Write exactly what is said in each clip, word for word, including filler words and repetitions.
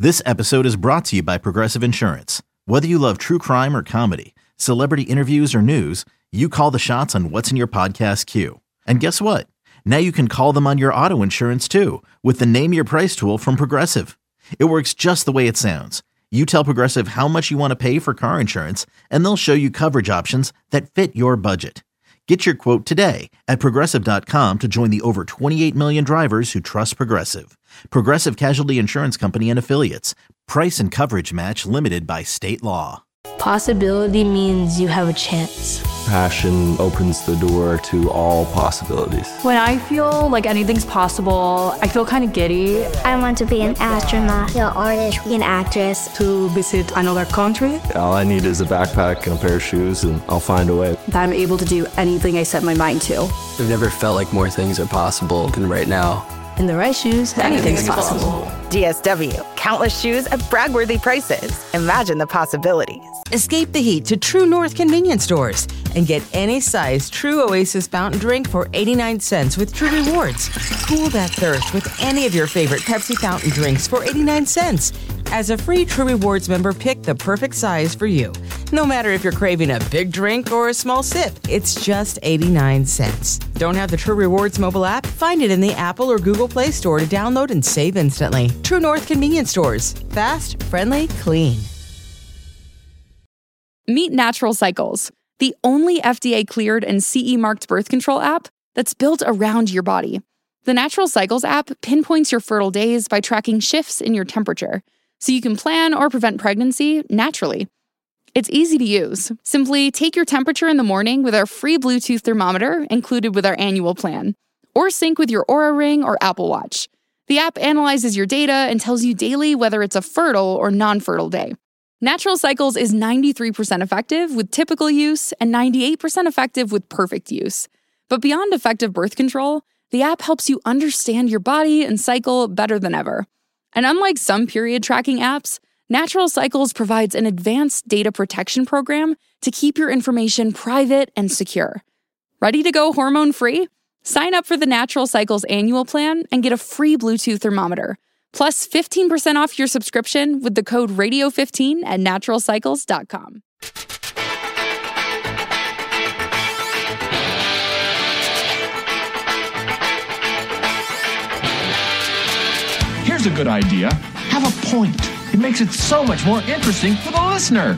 This episode is brought to you by Progressive Insurance. Whether you love true crime or comedy, celebrity interviews or news, you call the shots on what's in your podcast queue. And guess what? Now you can call them on your auto insurance too with the Name Your Price tool from Progressive. It works just the way it sounds. You tell Progressive how much you want to pay for car insurance, and they'll show you coverage options that fit your budget. Get your quote today at Progressive dot com to join the over twenty-eight million drivers who trust Progressive. Progressive Casualty Insurance Company and Affiliates. Price and coverage match limited by state law. Possibility means you have a chance. Passion opens the door to all possibilities. When I feel like anything's possible, I feel kind of giddy. I want to be an astronaut, an artist, an actress. To visit another country. All I need is a backpack and a pair of shoes, and I'll find a way. That I'm able to do anything I set my mind to. I've never felt like more things are possible than right now. In the right shoes, anything's, anything's possible. possible. D S W. Countless shoes at brag-worthy prices. Imagine the possibilities. Escape the heat to True North convenience stores and get any size True Oasis fountain drink for eighty-nine cents with True Rewards. Cool that thirst with any of your favorite Pepsi fountain drinks for eighty-nine cents. As a free True Rewards member, pick the perfect size for you. No matter if you're craving a big drink or a small sip, it's just eighty-nine cents. Don't have the True Rewards mobile app? Find it in the Apple or Google Play Store to download and save instantly. True North convenience stores. Fast, friendly, clean. Meet Natural Cycles, the only F D A-cleared and C E-marked birth control app that's built around your body. The Natural Cycles app pinpoints your fertile days by tracking shifts in your temperature, so you can plan or prevent pregnancy naturally. It's easy to use. Simply take your temperature in the morning with our free Bluetooth thermometer included with our annual plan, or sync with your Oura Ring or Apple Watch. The app analyzes your data and tells you daily whether it's a fertile or non-fertile day. Natural Cycles is ninety-three percent effective with typical use and ninety-eight percent effective with perfect use. But beyond effective birth control, the app helps you understand your body and cycle better than ever. And unlike some period tracking apps, Natural Cycles provides an advanced data protection program to keep your information private and secure. Ready to go hormone-free? Sign up for the Natural Cycles annual plan and get a free Bluetooth thermometer, plus fifteen percent off your subscription with the code radio fifteen at natural cycles dot com. Here's a good idea. Have a point. It makes it so much more interesting for the listener.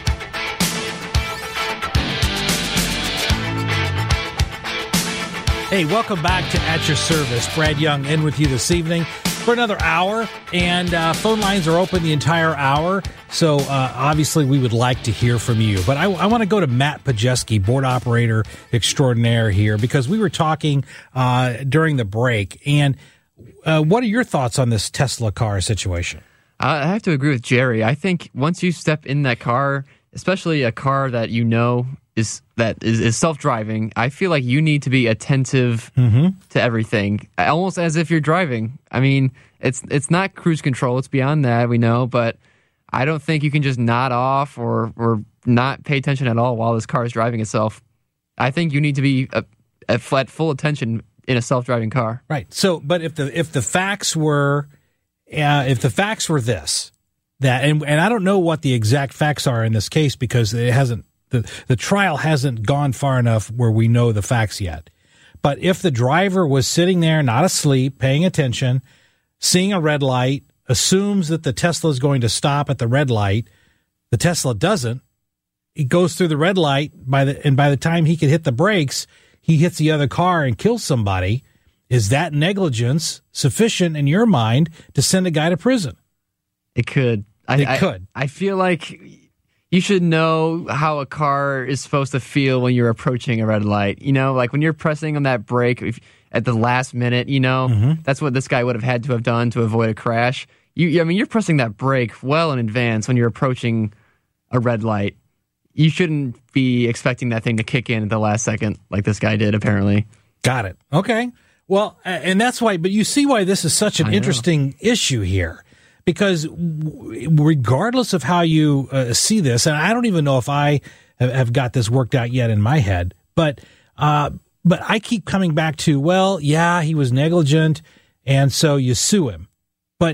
Hey, welcome back to At Your Service. Brad Young in with you this evening for another hour, and uh, phone lines are open the entire hour, so uh, obviously we would like to hear from you. But I, I want to go to Matt Pajeski, board operator extraordinaire here, because we were talking uh, during the break, and uh, what are your thoughts on this Tesla car situation? I have to agree with Jerry. I think once you step in that car, especially a car that you know is that is, is self-driving, I feel like you need to be attentive mm-hmm. to everything, almost as if you're driving. I mean, it's it's not cruise control. It's beyond that, we know, but I don't think you can just nod off or, or not pay attention at all while this car is driving itself. I think you need to be a, a flat full attention in a self-driving car. Right. So, but if the if the facts were, uh, if the facts were this, that, and and I don't know what the exact facts are in this case because it hasn't. The, the trial hasn't gone far enough where we know the facts yet. But if the driver was sitting there, not asleep, paying attention, seeing a red light, assumes that the Tesla is going to stop at the red light, the Tesla doesn't, he goes through the red light, by the and by the time he can hit the brakes, he hits the other car and kills somebody. Is that negligence sufficient in your mind to send a guy to prison? It could. I, it I, could. I feel like you should know how a car is supposed to feel when you're approaching a red light. You know, like when you're pressing on that brake if, at the last minute, you know, mm-hmm. that's what this guy would have had to have done to avoid a crash. You, I mean, you're pressing that brake well in advance when you're approaching a red light. You shouldn't be expecting that thing to kick in at the last second like this guy did, apparently. Got it. Okay. Well, and that's why, but you see why this is such an interesting issue here. Because regardless of how you uh, see this, and I don't even know if I have got this worked out yet in my head, but uh, but I keep coming back to, well, yeah, he was negligent, and so you sue him. But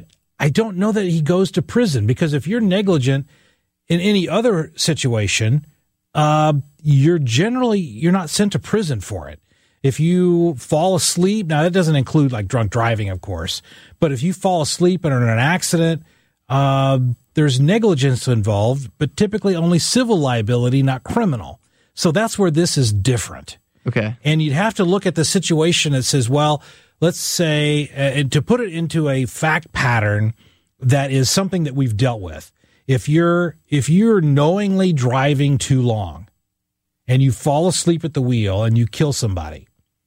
I don't know that he goes to prison, because if you're negligent in any other situation, uh, you're generally, you're not sent to prison for it. If you fall asleep, now that doesn't include like drunk driving, of course, but if you fall asleep and are in an accident, uh, there's negligence involved, but typically only civil liability, not criminal. So that's where this is different. Okay. And you'd have to look at the situation that says, well, let's say, uh, and to put it into a fact pattern that is something that we've dealt with. If you're, if you're knowingly driving too long and you fall asleep at the wheel and you kill somebody,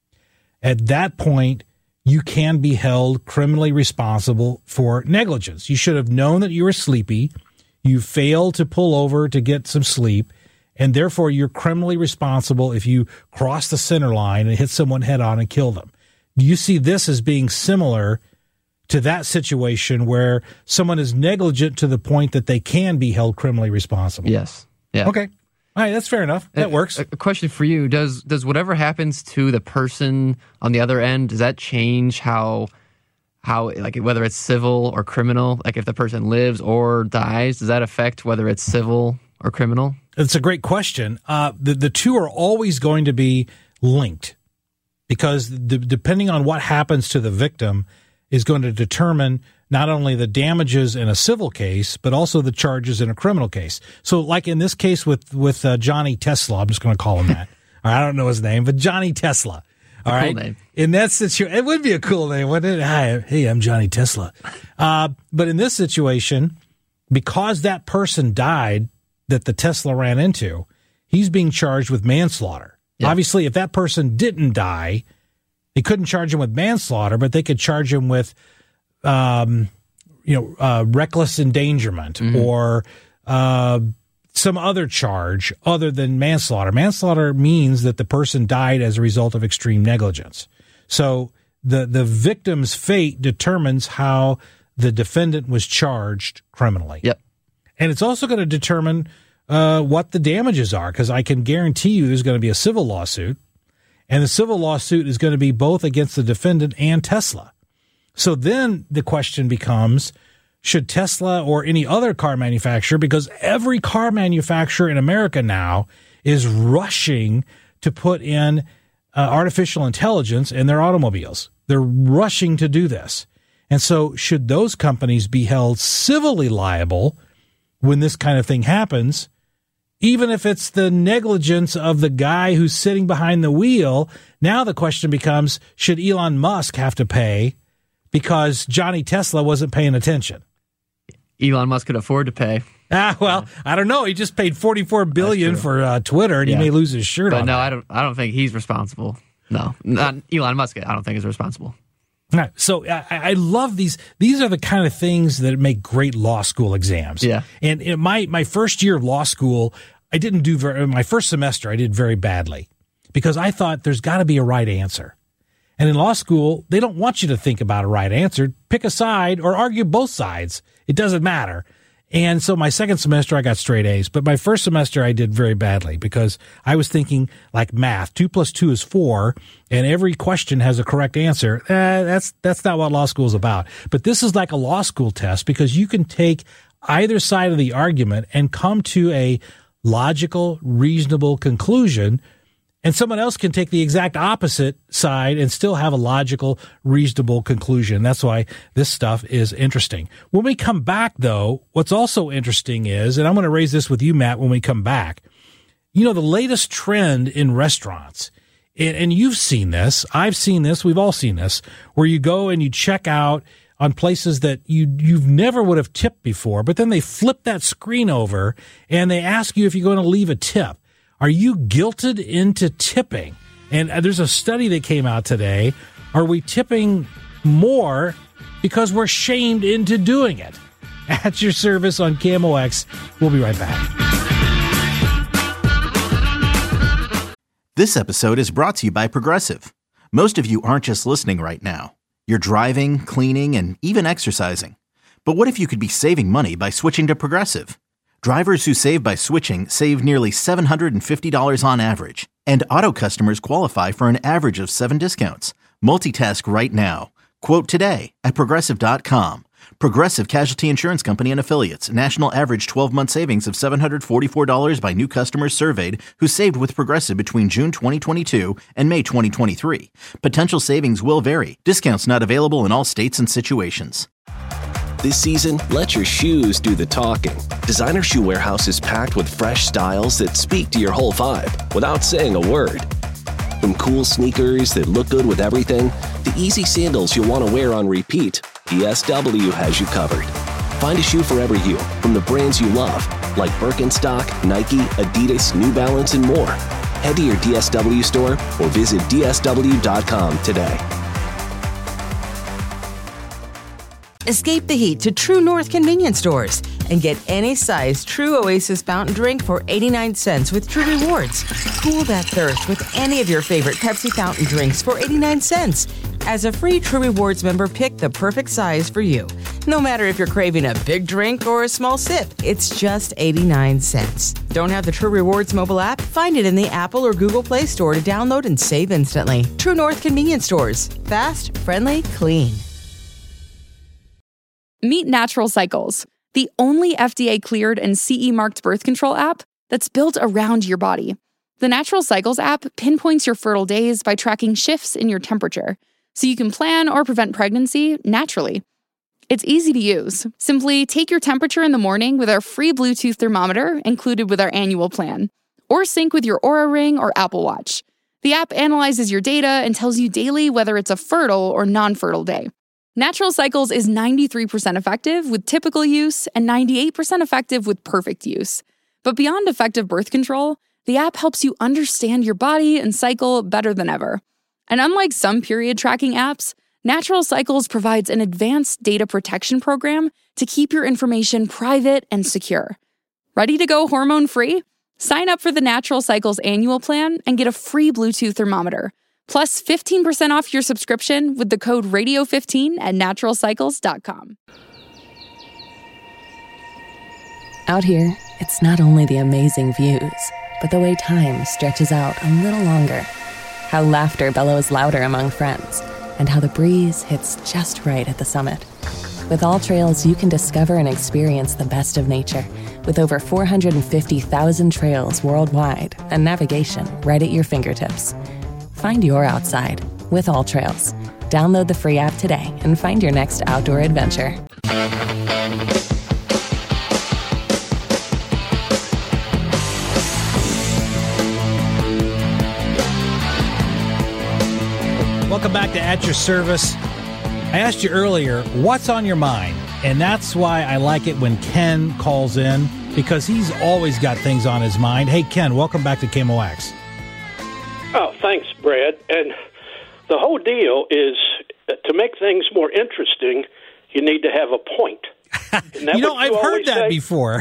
at that point, you can be held criminally responsible for negligence. You should have known that you were sleepy. You failed to pull over to get some sleep, and therefore you're criminally responsible if you cross the center line and hit someone head on and kill them. Do you see this as being similar to that situation where someone is negligent to the point that they can be held criminally responsible? Yes. Yeah. Okay. All right, that's fair enough. That a, works. A question for you: Does does whatever happens to the person on the other end, does that change how how like whether it's civil or criminal? Like if the person lives or dies, does that affect whether it's civil or criminal? It's a great question. Uh, the the two are always going to be linked, because the, depending on what happens to the victim is going to determine not only the damages in a civil case, but also the charges in a criminal case. So like in this case with, with uh, Johnny Tesla, I'm just going to call him that. I don't know his name, but Johnny Tesla. All a right. Cool name. In that situation, it would be a cool name, wouldn't it? Hi, hey, I'm Johnny Tesla. Uh, but in this situation, because that person died that the Tesla ran into, he's being charged with manslaughter. Yeah. Obviously, if that person didn't die, they couldn't charge him with manslaughter, but they could charge him with Um, you know, uh, reckless endangerment mm-hmm. or uh, some other charge other than manslaughter. Manslaughter means that the person died as a result of extreme negligence. So the the victim's fate determines how the defendant was charged criminally. Yep. And it's also going to determine uh, what the damages are, because I can guarantee you there's going to be a civil lawsuit, and the civil lawsuit is going to be both against the defendant and Tesla. So then the question becomes, should Tesla or any other car manufacturer, because every car manufacturer in America now is rushing to put in uh, artificial intelligence in their automobiles. They're rushing to do this. And so should those companies be held civilly liable when this kind of thing happens, even if it's the negligence of the guy who's sitting behind the wheel? Now the question becomes, should Elon Musk have to pay because Johnny Tesla wasn't paying attention? Elon Musk could afford to pay. Ah, well, yeah. I don't know. He just paid forty-four billion dollars for uh, Twitter, and yeah. he may lose his shirt but on no, that. I don't. I don't think he's responsible. No, not Elon Musk. I don't think is responsible. All right. So I, I love these. These are the kind of things that make great law school exams. Yeah. And in my my first year of law school, I didn't do very. My first semester, I did very badly because I thought there's got to be a right answer. And in law school, they don't want you to think about a right answer. Pick a side or argue both sides. It doesn't matter. And so my second semester, I got straight A's. But my first semester, I did very badly because I was thinking like math. Two plus two is four, and every question has a correct answer. Eh, that's that's not what law school is about. But this is like a law school test because you can take either side of the argument and come to a logical, reasonable conclusion. And someone else can take the exact opposite side and still have a logical, reasonable conclusion. That's why this stuff is interesting. When we come back, though, what's also interesting is, and I'm going to raise this with you, Matt, when we come back, you know, the latest trend in restaurants, and, and you've seen this, I've seen this, we've all seen this, where you go and you check out on places that you you've never would have tipped before, but then they flip that screen over and they ask you if you're going to leave a tip. Are you guilted into tipping? And there's a study that came out today. Are we tipping more because we're shamed into doing it? At your service on K M O X. We'll be right back. This episode is brought to you by Progressive. Most of you aren't just listening right now. You're driving, cleaning, and even exercising. But what if you could be saving money by switching to Progressive? Drivers who save by switching save nearly seven hundred fifty dollars on average, and auto customers qualify for an average of seven discounts. Multitask right now. Quote today at Progressive dot com. Progressive Casualty Insurance Company and Affiliates. National average twelve-month savings of seven hundred forty-four dollars by new customers surveyed who saved with Progressive between June twenty twenty-two and May twenty twenty-three. Potential savings will vary. Discounts not available in all states and situations. This season, let your shoes do the talking. Designer Shoe Warehouse is packed with fresh styles that speak to your whole vibe without saying a word. From cool sneakers that look good with everything, to easy sandals you'll want to wear on repeat, D S W has you covered. Find a shoe for every you, from the brands you love, like Birkenstock, Nike, Adidas, New Balance, and more. Head to your D S W store or visit D S W dot com today. Escape the heat to True North convenience stores and get any size True Oasis fountain drink for eighty-nine cents with True Rewards. Cool that thirst with any of your favorite Pepsi fountain drinks for eighty-nine cents. As a free True Rewards member, pick the perfect size for you. No matter if you're craving a big drink or a small sip, it's just eighty-nine cents. Don't have the True Rewards mobile app? Find it in the Apple or Google Play Store to download and save instantly. True North convenience stores. Fast, friendly, clean. Meet Natural Cycles, the only F D A-cleared and C E-marked birth control app that's built around your body. The Natural Cycles app pinpoints your fertile days by tracking shifts in your temperature, so you can plan or prevent pregnancy naturally. It's easy to use. Simply take your temperature in the morning with our free Bluetooth thermometer included with our annual plan, or sync with your Oura Ring or Apple Watch. The app analyzes your data and tells you daily whether it's a fertile or non-fertile day. Natural Cycles is ninety-three percent effective with typical use and ninety-eight percent effective with perfect use. But beyond effective birth control, the app helps you understand your body and cycle better than ever. And unlike some period tracking apps, Natural Cycles provides an advanced data protection program to keep your information private and secure. Ready to go hormone-free? Sign up for the Natural Cycles annual plan and get a free Bluetooth thermometer, plus fifteen percent off your subscription with the code radio fifteen at natural cycles dot com. Out here, it's not only the amazing views, but the way time stretches out a little longer. How laughter bellows louder among friends, and how the breeze hits just right at the summit. With All Trails, you can discover and experience the best of nature, with over four hundred fifty thousand trails worldwide and navigation right at your fingertips. Find your outside with All Trails. Download the free app today and find your next outdoor adventure. Welcome back to At Your Service. I asked you earlier, what's on your mind? And that's why I like it when Ken calls in, because he's always got things on his mind. Hey, Ken, welcome back to K M O X. Oh, thanks, Brad. And the whole deal is to make things more interesting, you need to have a point. You know, I've you heard that say? before.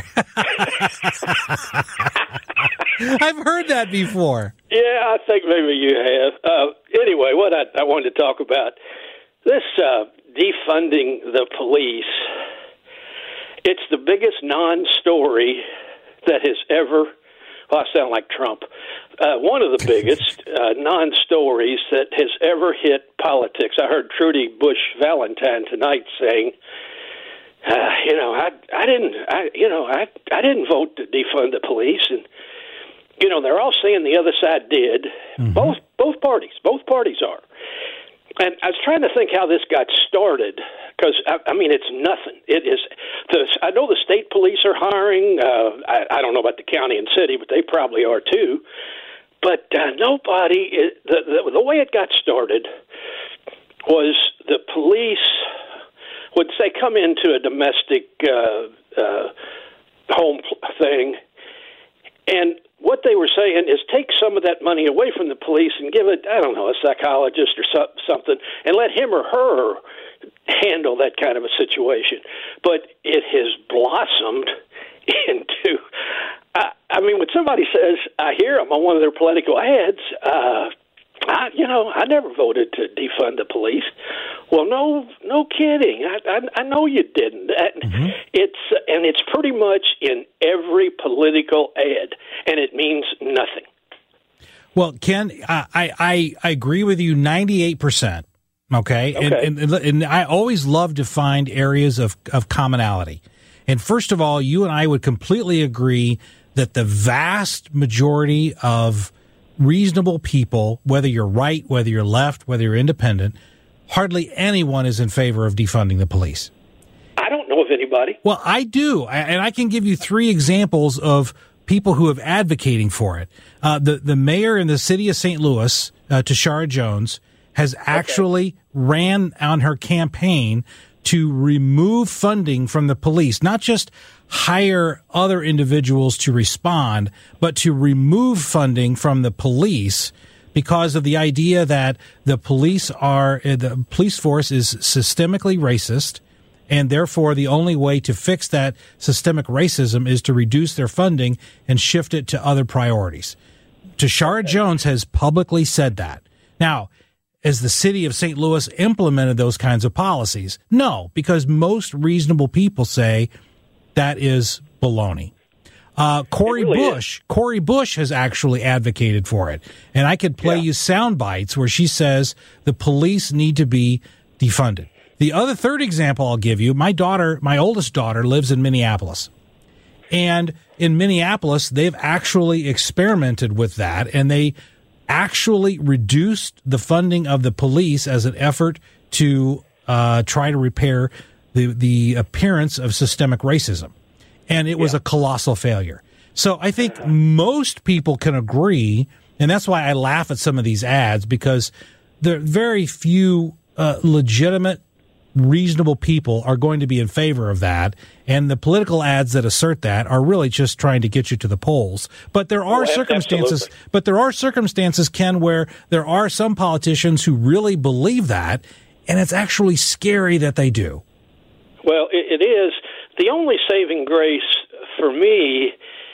I've heard that before. Yeah, I think maybe you have. Uh, anyway, what I, I wanted to talk about, this uh, defunding the police, it's the biggest non-story that has ever, well, I sound like Trump, uh, one of the biggest uh, non-stories that has ever hit politics. I heard Trudy Bush Valentine tonight saying, uh, you know, I, I didn't, I, you know, I, I didn't vote to defund the police, and you know, they're all saying the other side did. Mm-hmm. Both both parties, both parties are. And I was trying to think how this got started, because I, I mean, it's nothing. It is. The, I know the state police are hiring. Uh, I, I don't know about the county and city, but they probably are too. But uh, nobody. It, the, the the way it got started was the police would say, come into a domestic uh, uh, home thing, and what they were saying is take some of that money away from the police and give it, I don't know, a psychologist or so, something, and let him or her handle that kind of a situation. But it has blossomed into, I, I mean, when somebody says, I hear them on one of their political ads, uh, I, you know, I never voted to defund the police. Well, no, no kidding. I, I, I know you didn't. Mm-hmm. It's and it's pretty much in every political ad, and it means nothing. Well, Ken, I I, I agree with you ninety-eight percent. Okay. Okay. And, and, and I always love to find areas of, of commonality. And first of all, you and I would completely agree that the vast majority of reasonable people, whether you're right, whether you're left, whether you're independent, hardly anyone is in favor of defunding the police. I don't know of anybody. Well, I do. And I can give you three examples of people who have advocating for it. Uh, the, the mayor in the city of Saint Louis, uh, Tashara Jones, has actually okay. ran on her campaign to remove funding from the police, not just hire other individuals to respond, but to remove funding from the police because of the idea that the police are, the police force is systemically racist, and therefore the only way to fix that systemic racism is to reduce their funding and shift it to other priorities. Tashara okay. Jones has publicly said that. Now, as the city of Saint Louis implemented those kinds of policies? No, because most reasonable people say that is baloney. Uh, Cori really Bush, is. Cori Bush has actually advocated for it. And I could play yeah. you sound bites where she says the police need to be defunded. The other third example I'll give you, my daughter, my oldest daughter lives in Minneapolis. And in Minneapolis, they've actually experimented with that, and they actually reduced the funding of the police as an effort to uh, try to repair the, the appearance of systemic racism. And it was yeah. a colossal failure. So I think most people can agree, and that's why I laugh at some of these ads, because there are very few uh, legitimate, reasonable people are going to be in favor of that, and the political ads that assert that are really just trying to get you to the polls. But there are oh, circumstances, absolutely. but there are circumstances, Ken, where there are some politicians who really believe that, and it's actually scary that they do. Well, it, it is. The only saving grace for me,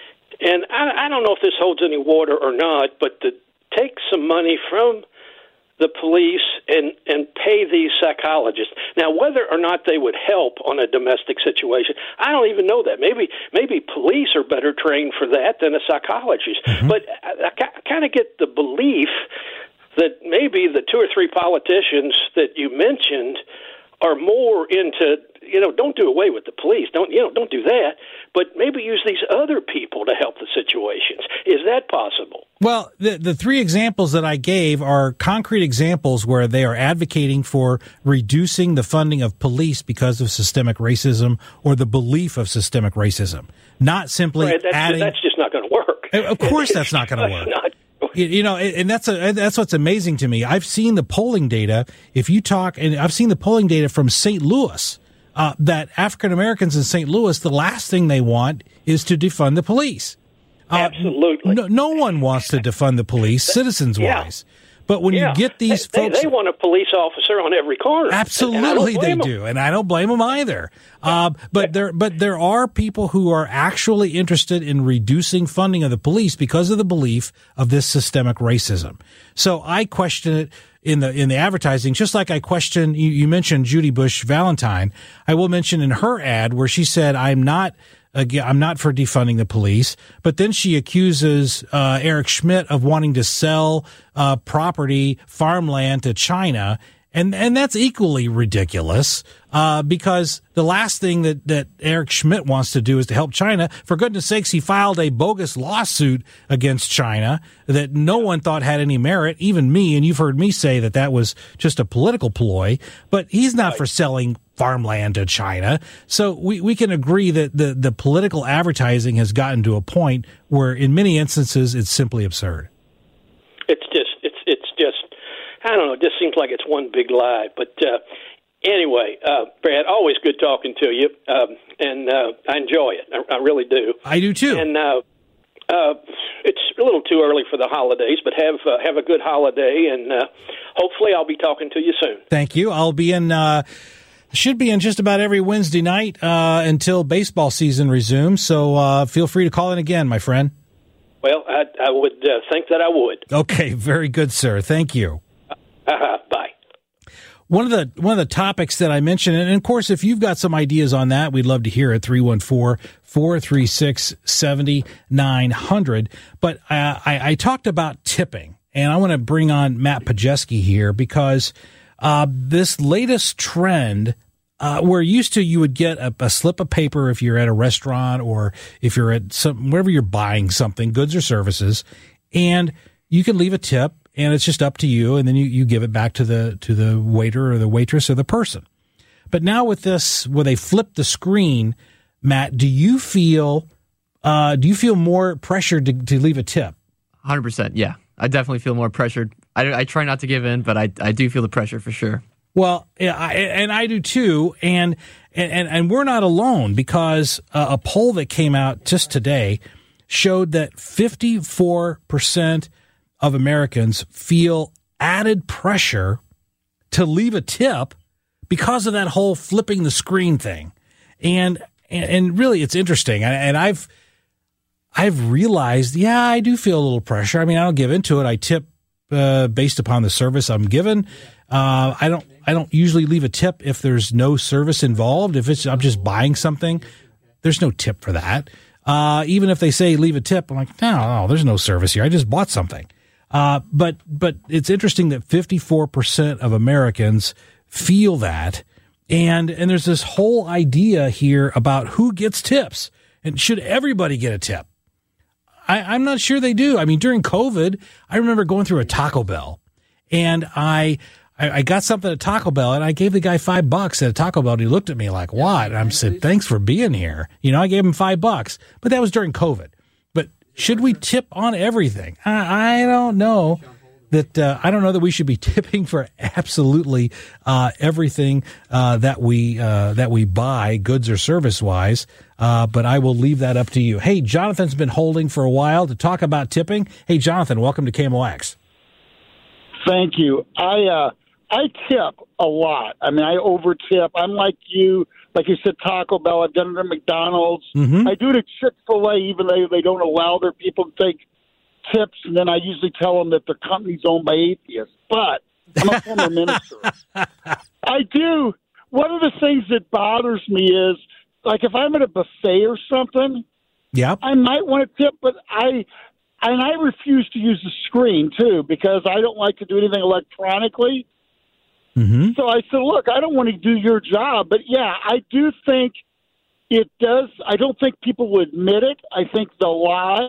and I, I don't know if this holds any water or not, but to take some money from the police and, and pay these psychologists. Now, whether or not they would help on a domestic situation, I don't even know that. Maybe maybe police are better trained for that than a psychologist. Mm-hmm. But I, I kind of get the belief that maybe the two or three politicians that you mentioned are more into, you know, don't do away with the police. Don't, you know, don't do that. But maybe use these other people to help the situations. Is that possible? Well, the the three examples that I gave are concrete examples where they are advocating for reducing the funding of police because of systemic racism or the belief of systemic racism, not simply right, that's, adding. That's just not going to work. Of course, that's not going to work. Not. You know, and that's a, that's what's amazing to me. I've seen the polling data. If you talk, and I've seen the polling data from Saint Louis, uh, that African Americans in Saint Louis, the last thing they want is to defund the police. Uh, Absolutely. No, no one wants to defund the police, citizens-wise. Yeah. But when yeah. you get these they, folks... They, they want a police officer on every corner. Absolutely they do, and I don't blame them either. Uh, but there but there are people who are actually interested in reducing funding of the police because of the belief of this systemic racism. So I question it in the in the advertising, just like I question, you, you mentioned Judy Bush Valentine. I will mention in her ad where she said, I'm not... Again, I'm not for defunding the police, but then she accuses uh, Eric Schmidt of wanting to sell uh, property, farmland to China, and and that's equally ridiculous uh, because the last thing that, that Eric Schmidt wants to do is to help China. For goodness sakes, he filed a bogus lawsuit against China that no one thought had any merit, even me, and you've heard me say that that was just a political ploy, but he's not for selling farmland to China. So we, we can agree that the, the political advertising has gotten to a point where in many instances it's simply absurd. It's just, it's, it's just, I don't know, it just seems like it's one big lie. But uh, anyway, uh, Brad, always good talking to you, um, and uh, I enjoy it. I, I really do. I do too. And uh, uh, it's a little too early for the holidays, but have uh, have a good holiday, and uh, hopefully I'll be talking to you soon. Thank you. I'll be in... Uh Should be in just about every Wednesday night uh, until baseball season resumes. So uh, feel free to call in again, my friend. Well, I, I would uh, think that I would. Okay, very good, sir. Thank you. Uh-huh. Bye. One of the one of the topics that I mentioned, and of course, if you've got some ideas on that, we'd love to hear it. three one four, four three six, seven nine zero zero. But uh, I, I talked about tipping, and I want to bring on Matt Pajeski here because uh, this latest trend uh, where used to you would get a, a slip of paper if you're at a restaurant or if you're at some wherever you're buying something, goods or services, and you can leave a tip, and it's just up to you, and then you, you give it back to the to the waiter or the waitress or the person. But now with this, where they flip the screen, Matt, do you feel uh, do you feel more pressured to, to leave a tip? one hundred percent, yeah. I definitely feel more pressured. I, I try not to give in, but I I do feel the pressure for sure. Well, yeah, I, and I do too, and and and we're not alone, because uh, a poll that came out just today showed that fifty-four percent of Americans feel added pressure to leave a tip because of that whole flipping the screen thing. And and really, it's interesting. And I've I've realized, yeah, I do feel a little pressure. I mean, I don't give into it. I tip uh, based upon the service I'm given. Uh, I don't I don't usually leave a tip if there's no service involved. If it's I'm just buying something, there's no tip for that. Uh, even if they say leave a tip, I'm like, no, no, there's no service here. I just bought something. Uh, but but it's interesting that fifty-four percent of Americans feel that. And and there's this whole idea here about who gets tips and should everybody get a tip. I, I'm not sure they do. I mean, during COVID, I remember going through a Taco Bell, and I, I I got something at Taco Bell, and I gave the guy five bucks at a Taco Bell, and he looked at me like, what? And I said, thanks for being here. You know, I gave him five bucks, but that was during COVID. But should we tip on everything? I, I don't know. That uh, I don't know that we should be tipping for absolutely uh, everything uh, that we uh, that we buy, goods or service wise. Uh, but I will leave that up to you. Hey, Jonathan's been holding for a while to talk about tipping. Hey, Jonathan, welcome to K M O X. Thank you. I uh, I tip a lot. I mean, I over tip. I'm like you. Like you said, Taco Bell. I've done it at McDonald's. Mm-hmm. I do it at Chick-fil-A, even though they don't allow their people to take tips, and then I usually tell them that their company's owned by atheists. But I'm a former minister. I do. One of the things that bothers me is, like, if I'm at a buffet or something, yeah, I might want to tip, but I and I refuse to use the screen too because I don't like to do anything electronically. Mm-hmm. So I said, look, I don't want to do your job, but yeah, I do think it does. I don't think people will admit it. I think they'll lie.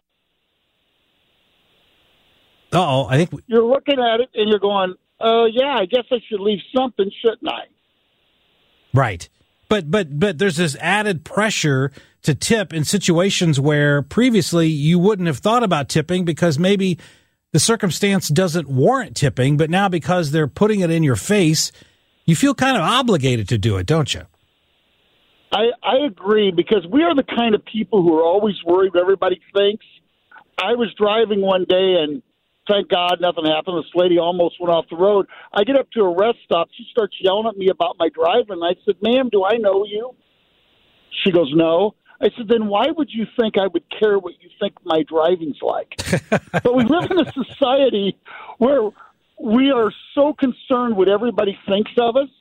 Uh-oh, I think... We- you're looking at it and you're going, oh, uh, yeah, I guess I should leave something, shouldn't I? Right. But but but there's this added pressure to tip in situations where previously you wouldn't have thought about tipping because maybe the circumstance doesn't warrant tipping, but now because they're putting it in your face, you feel kind of obligated to do it, don't you? I, I agree, because we are the kind of people who are always worried what everybody thinks. I was driving one day and thank God nothing happened. This lady almost went off the road. I get up to a rest stop. She starts yelling at me about my driving. I said, ma'am, do I know you? She goes, no. I said, then why would you think I would care what you think my driving's like? But we live in a society where we are so concerned what everybody thinks of us.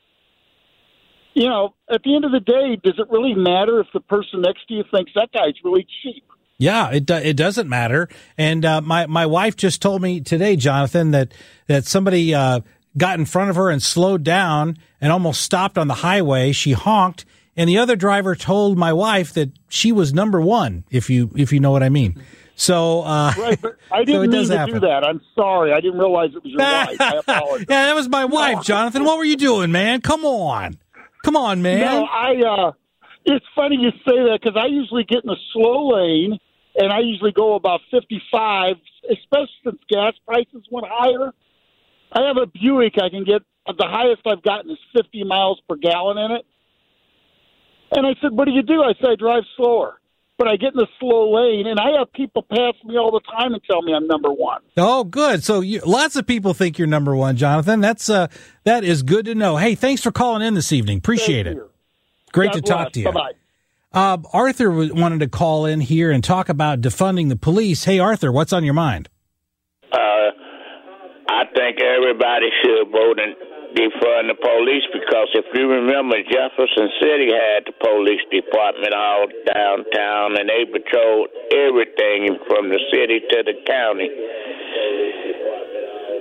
You know, at the end of the day, does it really matter if the person next to you thinks that guy's really cheap? Yeah, it do, it doesn't matter. And uh, my my wife just told me today, Jonathan, that that somebody uh, got in front of her and slowed down and almost stopped on the highway. She honked, and the other driver told my wife that she was number one. If you if you know what I mean. So uh, right, but I didn't so mean to happen. do that. I'm sorry. I didn't realize it was your wife. I apologize. Yeah, that was my wife, Jonathan. What were you doing, man? Come on, come on, man. No, I. Uh, it's funny you say that because I usually get in the slow lane. And I usually go about fifty-five, especially since gas prices went higher. I have a Buick. I can get the highest I've gotten is fifty miles per gallon in it. And I said, what do you do? I said, I drive slower. But I get in the slow lane, and I have people pass me all the time and tell me I'm number one. Oh, good. So you, lots of people think you're number one, Jonathan. That's uh, that is good to know. Hey, thanks for calling in this evening. Appreciate Thank it. you. Great God to talk bless. to you. Bye-bye. Uh, Arthur w- wanted to call in here and talk about defunding the police. Hey, Arthur, what's on your mind? Uh, I think everybody should vote and defund the police because if you remember, Jefferson City had the police department all downtown, and they patrolled everything from the city to the county.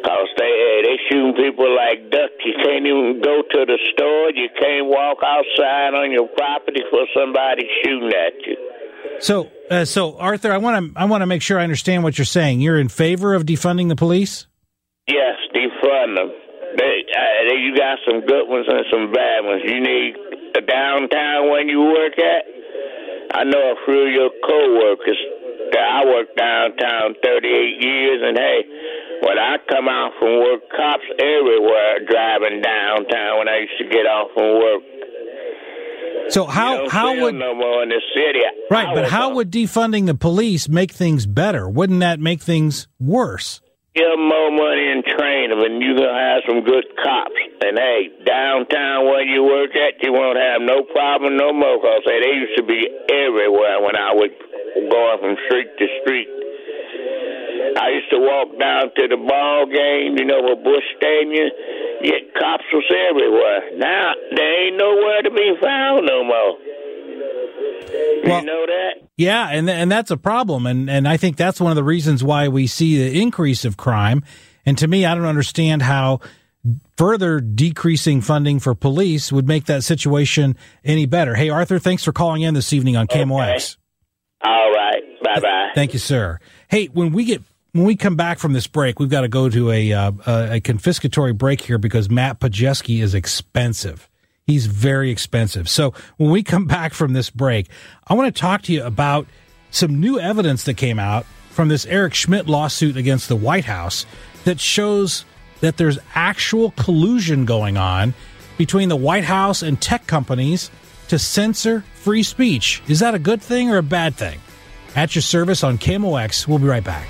Because they, hey, they shooting people like ducks. You can't even go to the store. You can't walk outside on your property for somebody shooting at you. So, uh, so Arthur, I want to I want to make sure I understand what you're saying. You're in favor of defunding the police? Yes, defund them. They, uh, you got some good ones and some bad ones. You need a downtown one you work at. I know a few of your co-workers. I worked downtown thirty-eight years, and hey, when I come out from work, cops everywhere driving downtown when I used to get off from work. So how how would no more in the city? Right, but how would defunding the police make things better? Wouldn't that make things worse? Give them more money and train them, and you're going to have some good cops. And, hey, downtown where you work at, you won't have no problem no more, because hey, they used to be everywhere when I was going from street to street. I used to walk down to the ball game, you know, with Bush Stadium. Yet cops was everywhere. Now, they ain't nowhere to be found no more. Well, you know that? Yeah, and and that's a problem, and, and I think that's one of the reasons why we see the increase of crime. And to me, I don't understand how further decreasing funding for police would make that situation any better. Hey, Arthur, thanks for calling in this evening on K M O X. Okay. All right. Bye-bye. Thank you, sir. Hey, when we get when we come back from this break, we've got to go to a uh, a, a confiscatory break here because Matt Podjeski is expensive. He's very expensive. So when we come back from this break, I want to talk to you about some new evidence that came out from this Eric Schmidt lawsuit against the White House that shows that there's actual collusion going on between the White House and tech companies to censor free speech. Is that a good thing or a bad thing? At your service on K M O X. We'll be right back.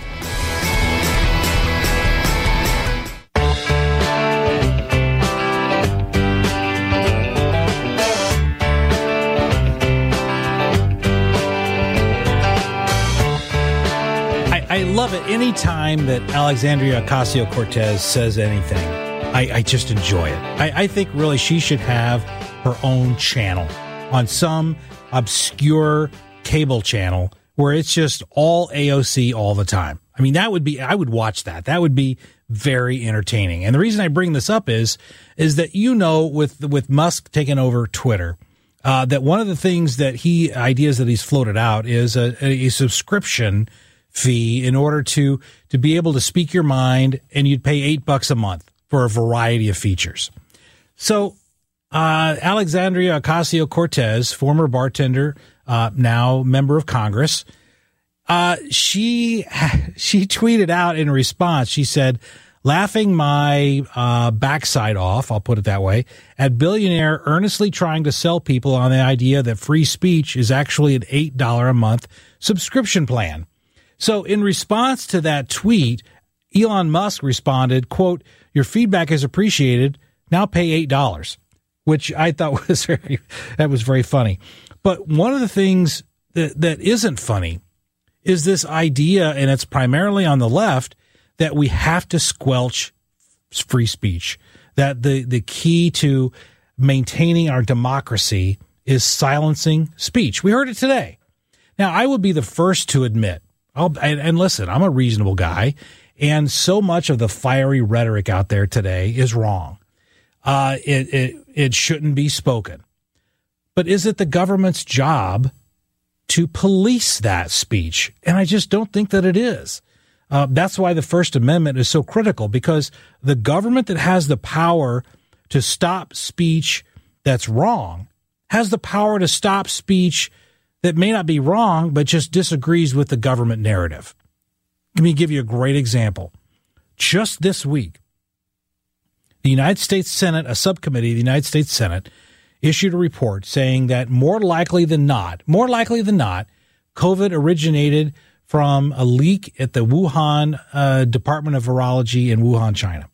I love it any time that Alexandria Ocasio-Cortez says anything. I, I just enjoy it. I, I think really she should have her own channel on some obscure cable channel where it's just all A O C all the time. I mean, that would be, I would watch that. That would be very entertaining. And the reason I bring this up is, is that, you know, with, with Musk taking over Twitter, uh, that one of the things that he, ideas that he's floated out is a, a subscription fee in order to to be able to speak your mind, and you'd pay eight bucks a month for a variety of features. So uh, Alexandria Ocasio-Cortez, former bartender, uh, now member of Congress, uh, she she tweeted out in response. She said, "Laughing my uh, backside off, I'll put it that way, at billionaire earnestly trying to sell people on the idea that free speech is actually an eight dollars a month subscription plan." So in response to that tweet, Elon Musk responded, quote, "Your feedback is appreciated. Now pay eight dollars, which I thought was very, that was very funny. But one of the things that, that isn't funny is this idea, and it's primarily on the left, that we have to squelch free speech, that the, the key to maintaining our democracy is silencing speech. We heard it today. Now, I would be the first to admit, I'll, and, and listen, I'm a reasonable guy, and so much of the fiery rhetoric out there today is wrong. Uh, it, it, it shouldn't be spoken. But is it the government's job to police that speech? And I just don't think that it is. Uh, that's why the First Amendment is so critical, because the government that has the power to stop speech that's wrong has the power to stop speech that may not be wrong, but just disagrees with the government narrative. Let me give you a great example. Just this week, the United States Senate, a subcommittee of the United States Senate, issued a report saying that more likely than not, more likely than not, COVID originated from a leak at the Wuhan uh, Department of Virology in Wuhan, China.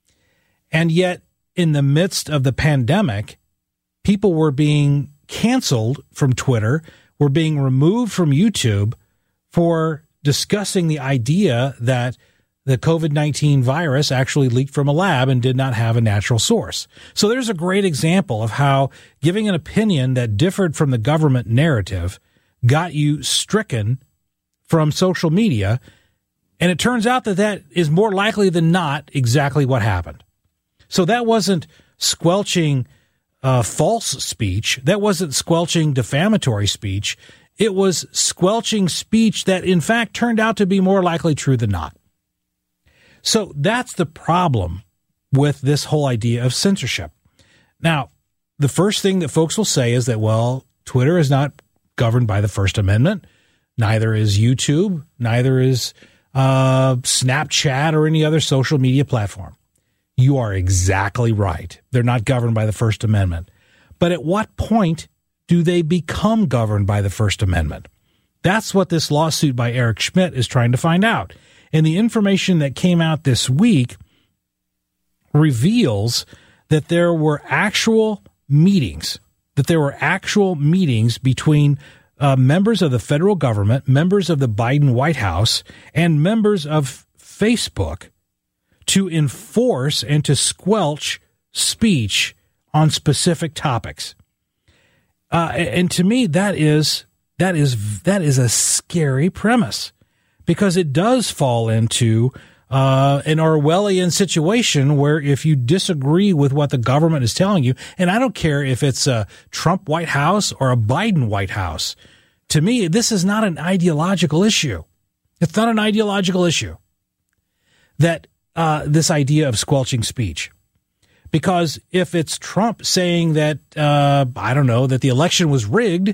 And yet, in the midst of the pandemic, people were being canceled from Twitter, were being removed from YouTube for discussing the idea that the COVID nineteen virus actually leaked from a lab and did not have a natural source. So there's a great example of how giving an opinion that differed from the government narrative got you stricken from social media And it turns out that that is more likely than not exactly what happened. So that wasn't squelching uh, false speech. That wasn't squelching defamatory speech. It was squelching speech that, in fact, turned out to be more likely true than not. So that's the problem with this whole idea of censorship. Now, the first thing that folks will say is that, well, Twitter is not governed by the First Amendment. Neither is YouTube. Neither is uh, Snapchat or any other social media platform. You are exactly right. They're not governed by the First Amendment. But at what point do they become governed by the First Amendment? That's what this lawsuit by Eric Schmidt is trying to find out. And the information that came out this week reveals that there were actual meetings, that there were actual meetings between uh, members of the federal government, members of the Biden White House, and members of Facebook to enforce and to squelch speech on specific topics. Uh, and to me, that is that is that is a scary premise, because it does fall into uh, an Orwellian situation where if you disagree with what the government is telling you, and I don't care if it's a Trump White House or a Biden White House, to me, this is not an ideological issue. It's not an ideological issue, that uh, this idea of squelching speech. Because if it's Trump saying that, uh, I don't know, that the election was rigged,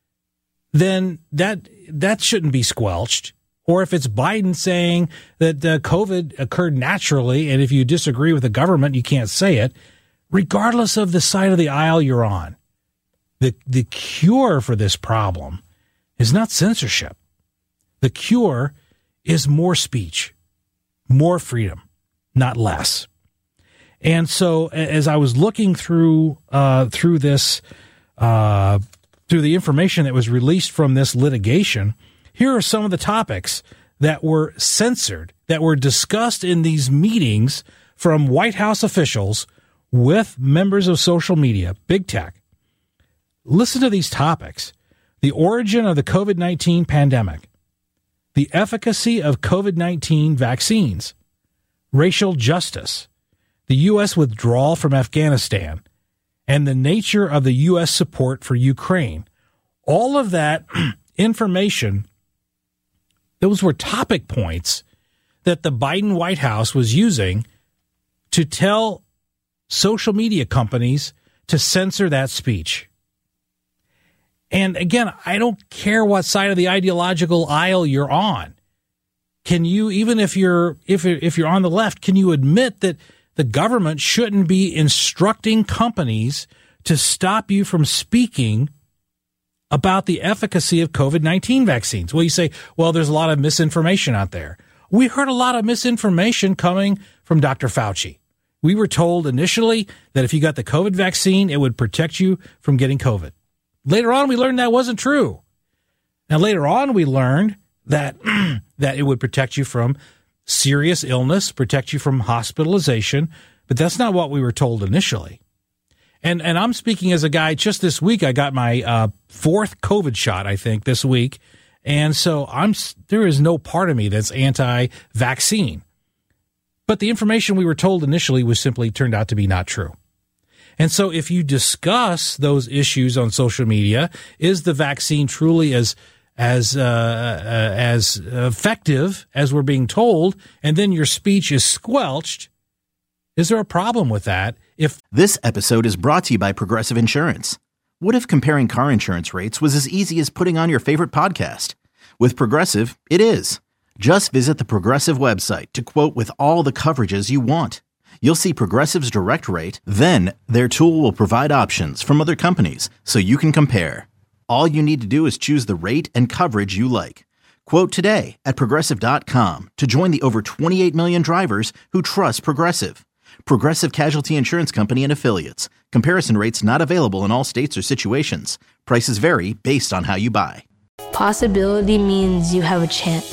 then that that shouldn't be squelched. Or if it's Biden saying that uh, COVID occurred naturally, and if you disagree with the government, you can't say it, regardless of the side of the aisle you're on. The, the cure for this problem is not censorship. The cure is more speech, more freedom, not less. And so, as I was looking through uh, through this, uh, through the information that was released from this litigation, here are some of the topics that were censored, that were discussed in these meetings from White House officials with members of social media, big tech. Listen to these topics: the origin of the COVID nineteen pandemic, the efficacy of COVID nineteen vaccines, racial justice, the U S withdrawal from Afghanistan, and the nature of the U S support for Ukraine. All of that information, those were topic points that the Biden White House was using to tell social media companies to censor that speech. And again, I don't care what side of the ideological aisle you're on. Can you, even if you're if if you're on the left, can you admit that the government shouldn't be instructing companies to stop you from speaking about the efficacy of COVID nineteen vaccines? Well, you say, well, there's a lot of misinformation out there. We heard a lot of misinformation coming from Doctor Fauci. We were told initially that if you got the COVID vaccine, it would protect you from getting COVID. Later on, we learned that wasn't true. Now, later on, we learned that that it would protect you from serious illness, protect you from hospitalization, but that's not what we were told initially. And and I'm speaking as a guy, just this week, I got my uh, fourth COVID shot, I think, this week. And so I'm there is no part of me that's anti-vaccine. But the information we were told initially was simply turned out to be not true. And so if you discuss those issues on social media, is the vaccine truly as as uh, uh, as effective as we're being told, and then your speech is squelched, is there a problem with that? If This episode is brought to you by Progressive Insurance. What if comparing car insurance rates was as easy as putting on your favorite podcast? With Progressive, it is. Just visit the Progressive website to quote with all the coverages you want. You'll see Progressive's direct rate, then their tool will provide options from other companies so you can compare. All you need to do is choose the rate and coverage you like. Quote today at Progressive dot com to join the over twenty-eight million drivers who trust Progressive. Progressive Casualty Insurance Company and Affiliates. Comparison rates not available in all states or situations. Prices vary based on how you buy. Possibility means you have a chance.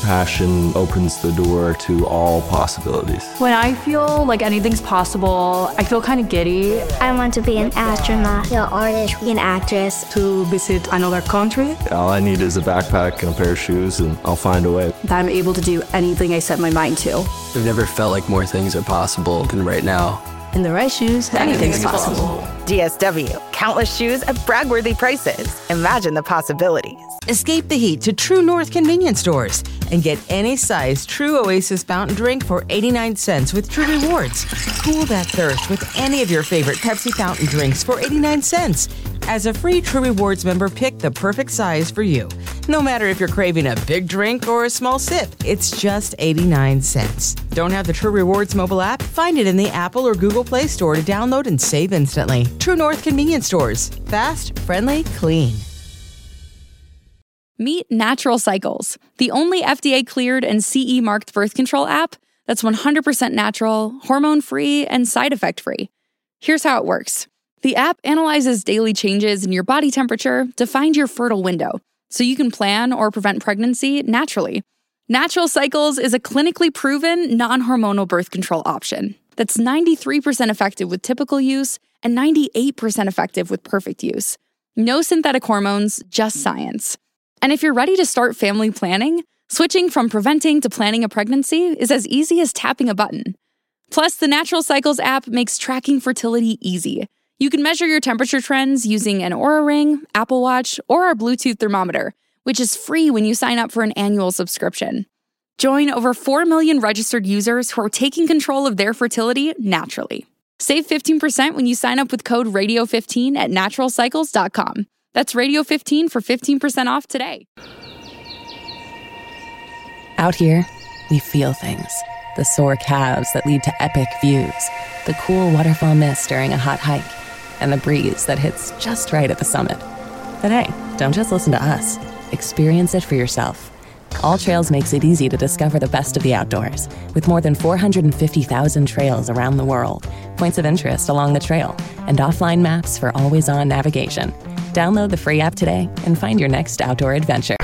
Passion opens the door to all possibilities. When I feel like anything's possible, I feel kind of giddy. I want to be an astronaut, an artist, an actress. To visit another country. All I need is a backpack and a pair of shoes, and I'll find a way. That I'm able to do anything I set my mind to. I've never felt like more things are possible than right now. In the right shoes, anything's possible. D S W, countless shoes at brag-worthy prices. Imagine the possibilities. Escape the heat to True North convenience stores and get any size True Oasis fountain drink for eighty-nine cents with True Rewards. Cool that thirst with any of your favorite Pepsi fountain drinks for eighty-nine cents. As a free True Rewards member, pick the perfect size for you. No matter if you're craving a big drink or a small sip, it's just eighty-nine cents. Don't have the True Rewards mobile app? Find it in the Apple or Google Play Store to download and save instantly. True North convenience stores. Fast, friendly, clean. Meet Natural Cycles, the only F D A-cleared and C E-marked birth control app that's one hundred percent natural, hormone-free, and side effect-free. Here's how it works. The app analyzes daily changes in your body temperature to find your fertile window, so you can plan or prevent pregnancy naturally. Natural Cycles is a clinically proven, non-hormonal birth control option that's ninety-three percent effective with typical use and ninety-eight percent effective with perfect use. No synthetic hormones, just science. And if you're ready to start family planning, switching from preventing to planning a pregnancy is as easy as tapping a button. Plus, the Natural Cycles app makes tracking fertility easy. You can measure your temperature trends using an Oura Ring, Apple Watch, or our Bluetooth thermometer, which is free when you sign up for an annual subscription. Join over four million registered users who are taking control of their fertility naturally. Save fifteen percent when you sign up with code radio fifteen at natural cycles dot com. That's radio fifteen for fifteen percent off today. Out here, we feel things. The sore calves that lead to epic views, the cool waterfall mist during a hot hike, and the breeze that hits just right at the summit. But hey, don't just listen to us. Experience it for yourself. All Trails makes it easy to discover the best of the outdoors, with more than four hundred fifty thousand trails around the world, points of interest along the trail, and offline maps for always-on navigation. Download the free app today and find your next outdoor adventure.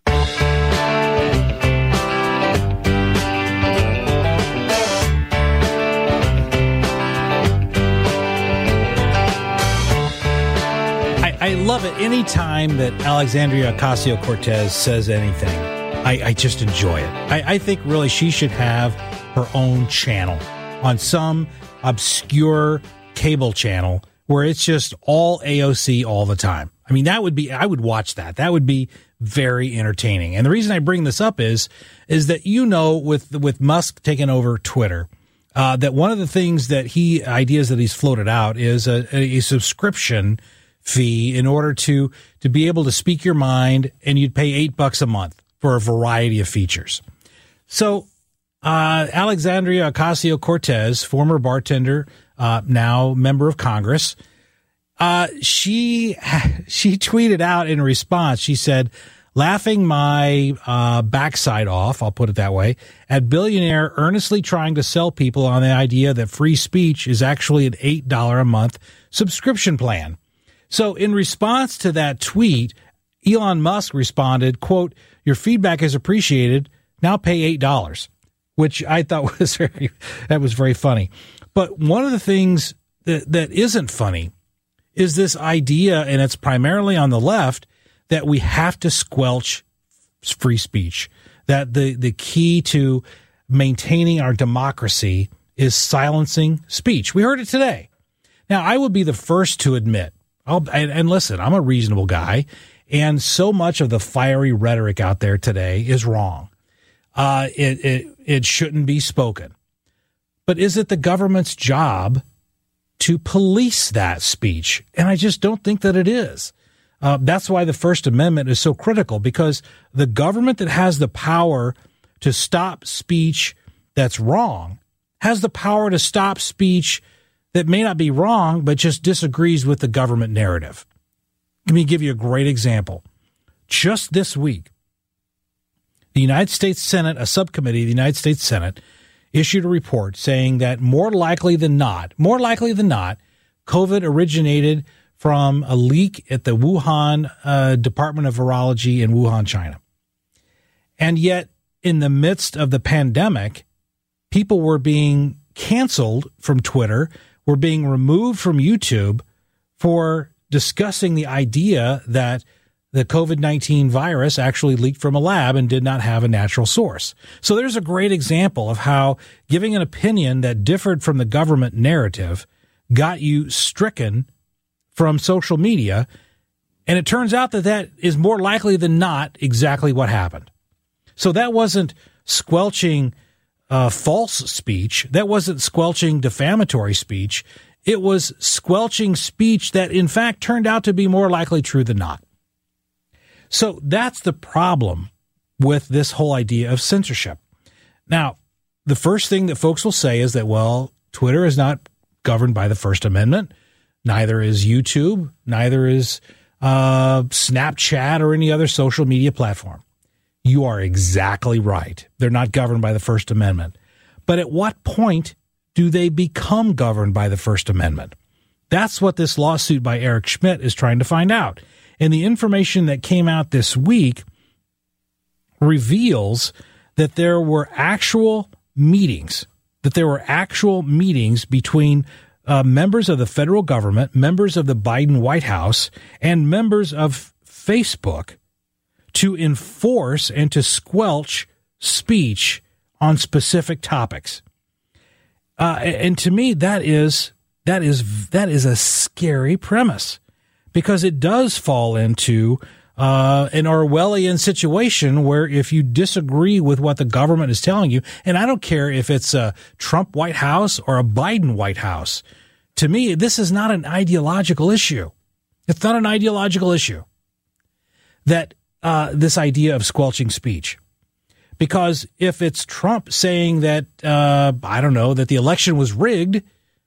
I love it any time that Alexandria Ocasio-Cortez says anything. I, I just enjoy it. I, I think really she should have her own channel on some obscure cable channel where it's just all A O C all the time. I mean, that would be, I would watch that. That would be very entertaining. And the reason I bring this up is, is that, you know, with, with Musk taking over Twitter, uh, that one of the things that he, ideas that he's floated out is a, a subscription fee in order to to be able to speak your mind, and you'd pay eight bucks a month for a variety of features. So uh, Alexandria Ocasio-Cortez, former bartender, uh, now member of Congress, uh, she she tweeted out in response. She said, "Laughing my uh, backside off, I'll put it that way, at billionaire earnestly trying to sell people on the idea that free speech is actually an eight dollars a month subscription plan." So in response to that tweet, Elon Musk responded, quote, "Your feedback is appreciated. Now pay eight dollars, which I thought was very, that was very funny. But one of the things that, that isn't funny is this idea, and it's primarily on the left, that we have to squelch free speech, that the, the key to maintaining our democracy is silencing speech. We heard it today. Now, I would be the first to admit, I'll, and, and listen, I'm a reasonable guy, and so much of the fiery rhetoric out there today is wrong. Uh, it, it, it shouldn't be spoken. But is it the government's job to police that speech? And I just don't think that it is. Uh, that's why the First Amendment is so critical, because the government that has the power to stop speech that's wrong has the power to stop speech that may not be wrong, but just disagrees with the government narrative. Let me give you a great example. Just this week, the United States Senate, a subcommittee of the United States Senate, issued a report saying that more likely than not, more likely than not, COVID originated from a leak at the Wuhan uh, Department of Virology in Wuhan, China. And yet in the midst of the pandemic, people were being canceled from Twitter, were being removed from YouTube for discussing the idea that the COVID nineteen virus actually leaked from a lab and did not have a natural source. So there's a great example of how giving an opinion that differed from the government narrative got you stricken from social media. And it turns out that that is more likely than not exactly what happened. So that wasn't squelching uh, false speech. That wasn't squelching defamatory speech. It was squelching speech that, in fact, turned out to be more likely true than not. So that's the problem with this whole idea of censorship. Now, the first thing that folks will say is that, well, Twitter is not governed by the First Amendment. Neither is YouTube. Neither is uh, Snapchat or any other social media platform. You are exactly right. They're not governed by the First Amendment. But at what point do they become governed by the First Amendment? That's what this lawsuit by Eric Schmidt is trying to find out. And the information that came out this week reveals that there were actual meetings, that there were actual meetings between uh, members of the federal government, members of the Biden White House, and members of Facebook to enforce and to squelch speech on specific topics. Uh, and to me, that is that is that is a scary premise, because it does fall into uh, an Orwellian situation where if you disagree with what the government is telling you, and I don't care if it's a Trump White House or a Biden White House, to me, this is not an ideological issue. It's not an ideological issue, that uh, this idea of squelching speech. Because if it's Trump saying that, uh, I don't know, that the election was rigged,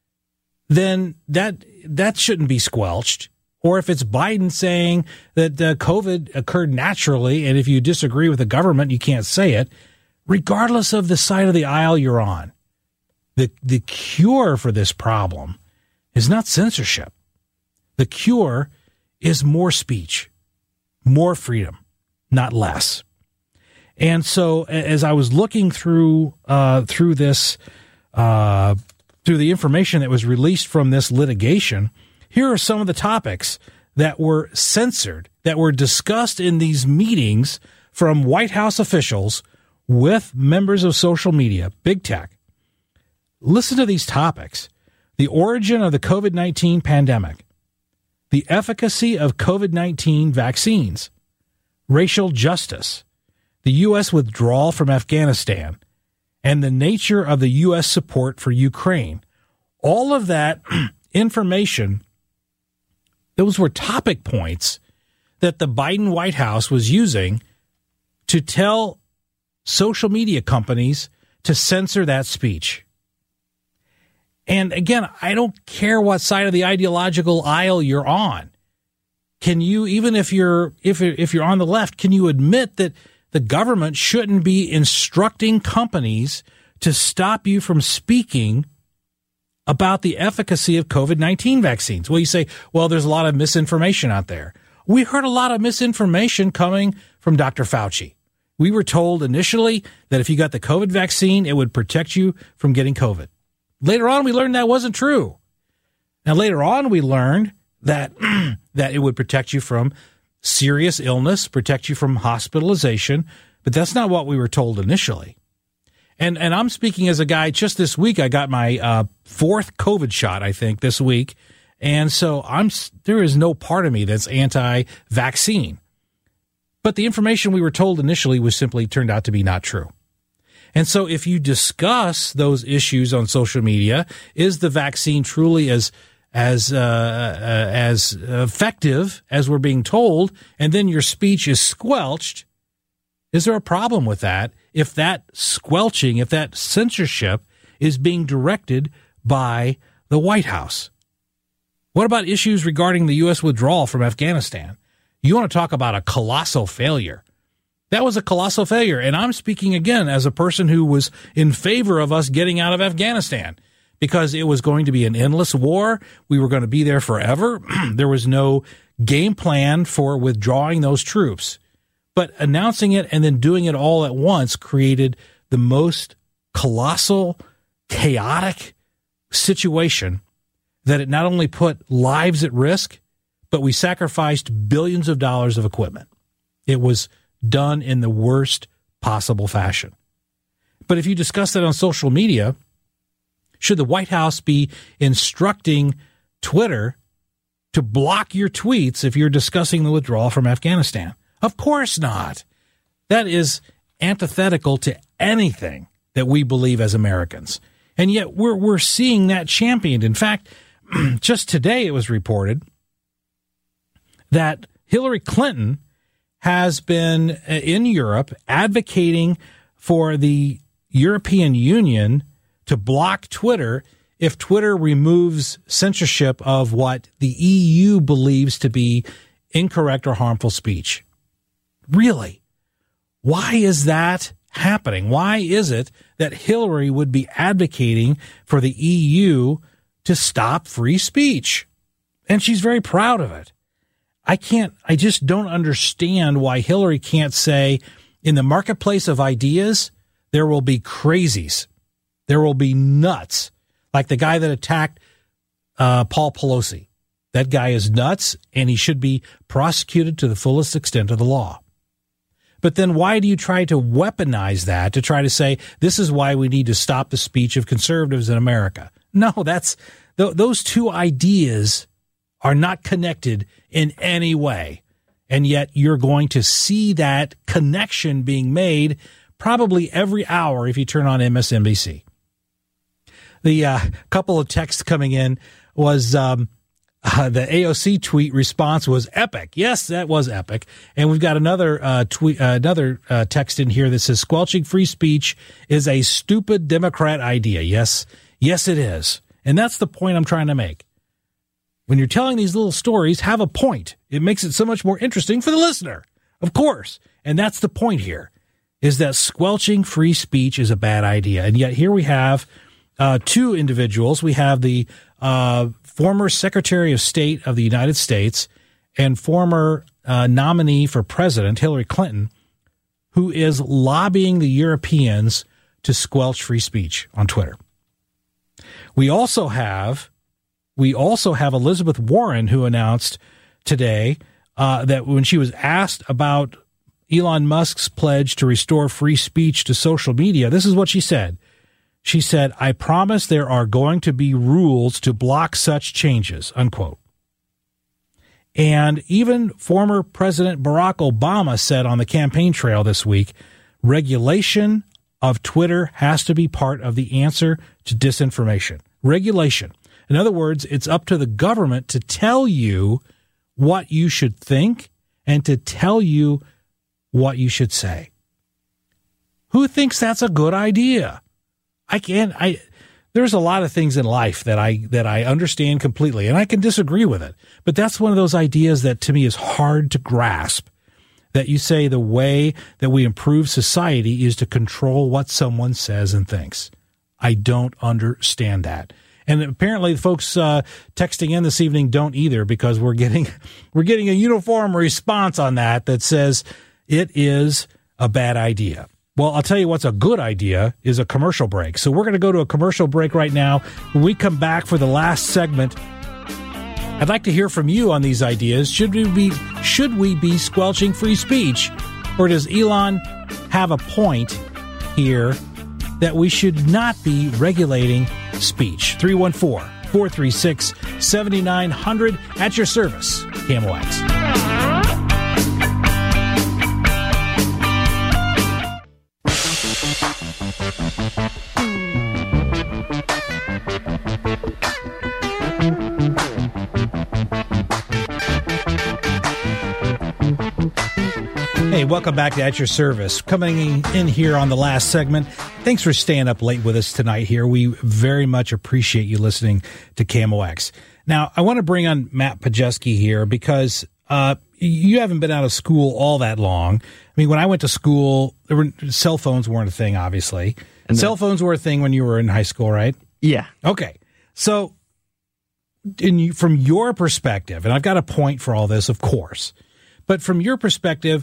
then that that shouldn't be squelched. Or if it's Biden saying that uh, COVID occurred naturally, and if you disagree with the government, you can't say it, regardless of the side of the aisle you're on. The, the cure for this problem is not censorship. The cure is more speech, more freedom, not less. And so as I was looking through uh, through this, uh, through the information that was released from this litigation, here are some of the topics that were censored, that were discussed in these meetings from White House officials with members of social media, big tech. Listen to these topics: the origin of the COVID nineteen pandemic, the efficacy of COVID nineteen vaccines, racial justice, the U S withdrawal from Afghanistan, and the nature of the U S support for Ukraine. All of that information, those were topic points that the Biden White House was using to tell social media companies to censor that speech. And again, I don't care what side of the ideological aisle you're on. Can you, even if you're if if you're on the left, can you admit that the government shouldn't be instructing companies to stop you from speaking about the efficacy of COVID nineteen vaccines? Well, you say, well, there's a lot of misinformation out there. We heard a lot of misinformation coming from Doctor Fauci. We were told initially that if you got the COVID vaccine, it would protect you from getting COVID. Later on, we learned that wasn't true. Now, later on, we learned that that it would protect you from serious illness, protect you from hospitalization, but that's not what we were told initially. And and I'm speaking as a guy, just this week, I got my uh, fourth COVID shot, I think, this week. And so I'm there is no part of me that's anti-vaccine. But the information we were told initially was simply turned out to be not true. And so if you discuss those issues on social media, is the vaccine truly as as uh, uh, as effective as we're being told, and then your speech is squelched, is there a problem with that if that squelching, if that censorship is being directed by the White House? What about issues regarding the U S withdrawal from Afghanistan? You want to talk about a colossal failure. That was a colossal failure, and I'm speaking again as a person who was in favor of us getting out of Afghanistan, because it was going to be an endless war. We were going to be there forever. There was no game plan for withdrawing those troops. But announcing it and then doing it all at once created the most colossal, chaotic situation that it not only put lives at risk, but we sacrificed billions of dollars of equipment. It was done in the worst possible fashion. But if you discuss that on social media, should the White House be instructing Twitter to block your tweets if you're discussing the withdrawal from Afghanistan? Of course not. That is antithetical to anything that we believe as Americans. And yet we're we're seeing that championed. In fact, just today it was reported that Hillary Clinton has been in Europe advocating for the European Union to block Twitter if Twitter removes censorship of what the E U believes to be incorrect or harmful speech. Really? Why is that happening? Why is it that Hillary would be advocating for the E U to stop free speech? And she's very proud of it. I can't, I just don't understand why Hillary can't say, in the marketplace of ideas, there will be crazies. There will be nuts. Like the guy that attacked uh, Paul Pelosi. That guy is nuts, and he should be prosecuted to the fullest extent of the law. But then why do you try to weaponize that to try to say, this is why we need to stop the speech of conservatives in America? No, that's th- those two ideas are not connected in any way. And yet you're going to see that connection being made probably every hour if you turn on M S N B C. The uh, couple of texts coming in was um, uh, the A O C tweet response was epic. Yes, that was epic. And we've got another uh, tweet, uh, another uh, text in here that says squelching free speech is a stupid Democrat idea. Yes, yes, it is. And that's the point I'm trying to make. When you're telling these little stories, have a point. It makes it so much more interesting for the listener, of course. And that's the point here, is that squelching free speech is a bad idea. And yet here we have uh, two individuals. We have the uh, former Secretary of State of the United States and former uh, nominee for president, Hillary Clinton, who is lobbying the Europeans to squelch free speech on Twitter. We also have... We also have Elizabeth Warren, who announced today uh, that when she was asked about Elon Musk's pledge to restore free speech to social media, this is what she said. She said, "I promise there are going to be rules to block such changes," unquote. And even former President Barack Obama said on the campaign trail this week, regulation of Twitter has to be part of the answer to disinformation. Regulation. In other words, it's up to the government to tell you what you should think and to tell you what you should say. Who thinks that's a good idea? I can't, I, there's a lot of things in life that I, that I understand completely, and I can disagree with it. But that's one of those ideas that to me is hard to grasp. That you say the way that we improve society is to control what someone says and thinks. I don't understand that. And apparently the folks uh, texting in this evening don't either, because we're getting we're getting a uniform response on that that says it is a bad idea. Well, I'll tell you what's a good idea is a commercial break. So we're going to go to a commercial break right now. When we come back for the last segment, I'd like to hear from you on these ideas. Should we be should we be squelching free speech, or does Elon have a point here that we should not be regulating speech? three one four, four three six, seven nine zero zero at your service, K M O X. Hey, welcome back to At Your Service. Coming in here on the last segment. Thanks for staying up late with us tonight here. We very much appreciate you listening to K M O X. Now, I want to bring on Matt Pajeski here because uh, you haven't been out of school all that long. I mean, when I went to school, there were, cell phones weren't a thing, obviously. And cell phones were a thing when you were in high school, right? Yeah. Okay. So in you, from your perspective, and I've got a point for all this, of course, but from your perspective,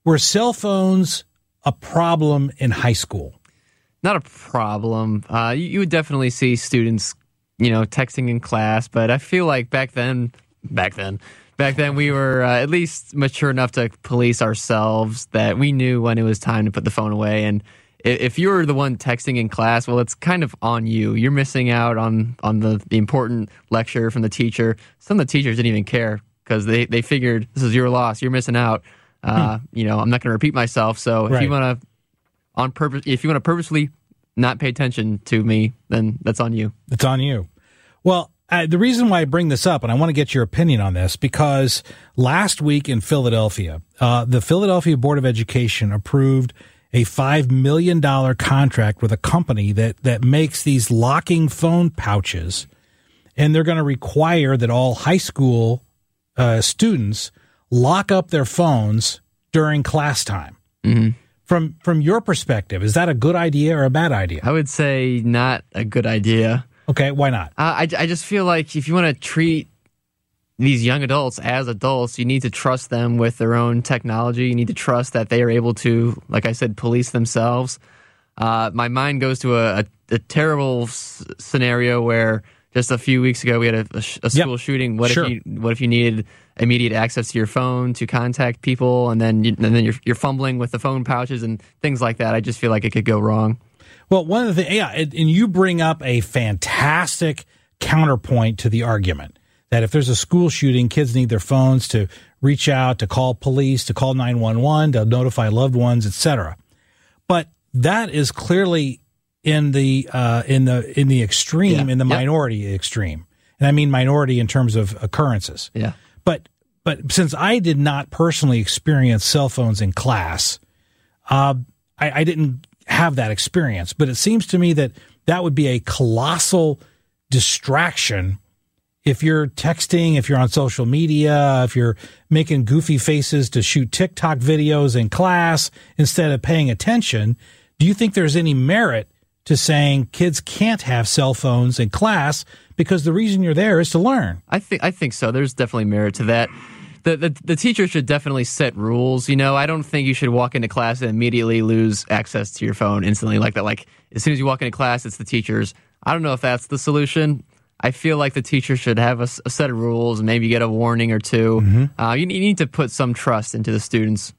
were cell phones a problem in high school? Not a problem. Uh, you, you would definitely see students, you know, texting in class, but I feel like back then, back then, back then we were uh, at least mature enough to police ourselves that we knew when it was time to put the phone away. And if you were the one texting in class, well, it's kind of on you. You're missing out on, on the, the important lecture from the teacher. Some of the teachers didn't even care because they, they figured this is your loss. You're missing out. Uh, hmm. You know, I'm not going to repeat myself. So if Right. you want to on purpose, if you want to purposely not pay attention to me, then that's on you. It's on you. Well, uh, the reason why I bring this up, and I want to get your opinion on this, because last week in Philadelphia, uh, the Philadelphia Board of Education approved a five million dollars contract with a company that, that makes these locking phone pouches, and they're going to require that all high school uh, students lock up their phones during class time. Mm-hmm. From from your perspective, is that a good idea or a bad idea? I would say not a good idea. Okay, why not? Uh, I, I just feel like if you want to treat these young adults as adults, you need to trust them with their own technology. You need to trust that they are able to, like I said, police themselves. Uh, my mind goes to a, a, a terrible s- scenario where just a few weeks ago we had a, a, a school Yep. shooting. What Sure. if you what if you needed immediate access to your phone to contact people, and then you, and then you're you're fumbling with the phone pouches and things like that? I just feel like it could go wrong. Well, one of the things, yeah, and and you bring up a fantastic counterpoint to the argument that if there's a school shooting, kids need their phones to reach out, to call police, to call nine one one, to notify loved ones, et cetera. But that is clearly in the uh, in the in the extreme, Yeah. in the Yep. minority extreme, and I mean minority in terms of occurrences. Yeah. But but since I did not personally experience cell phones in class, uh, I, I didn't have that experience. But it seems to me that that would be a colossal distraction if you're texting, if you're on social media, if you're making goofy faces to shoot TikTok videos in class instead of paying attention. Do you think there's any merit to saying kids can't have cell phones in class because the reason you're there is to learn? I think I think so. There's definitely merit to that. The, the the teacher should definitely set rules. You know, I don't think you should walk into class and immediately lose access to your phone instantly like that. Like as soon as you walk into class, it's the teacher's. I don't know if that's the solution. I feel like the teacher should have a, a set of rules and maybe get a warning or two. Mm-hmm. Uh, you, you need to put some trust into the students.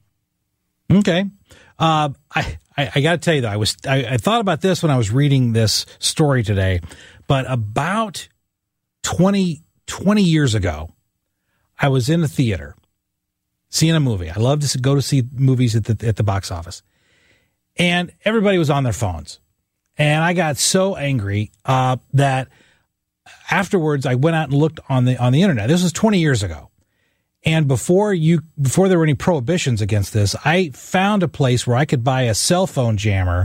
Okay. Uh, I, I, I got to tell you, though, I was I, I thought about this when I was reading this story today, but about twenty, twenty years ago, I was in a theater seeing a movie. I love to go to see movies at the at the box office. And everybody was on their phones. And I got so angry uh, that afterwards I went out and looked on the on the internet. This was twenty years ago. And before you before there were any prohibitions against this, I found a place where I could buy a cell phone jammer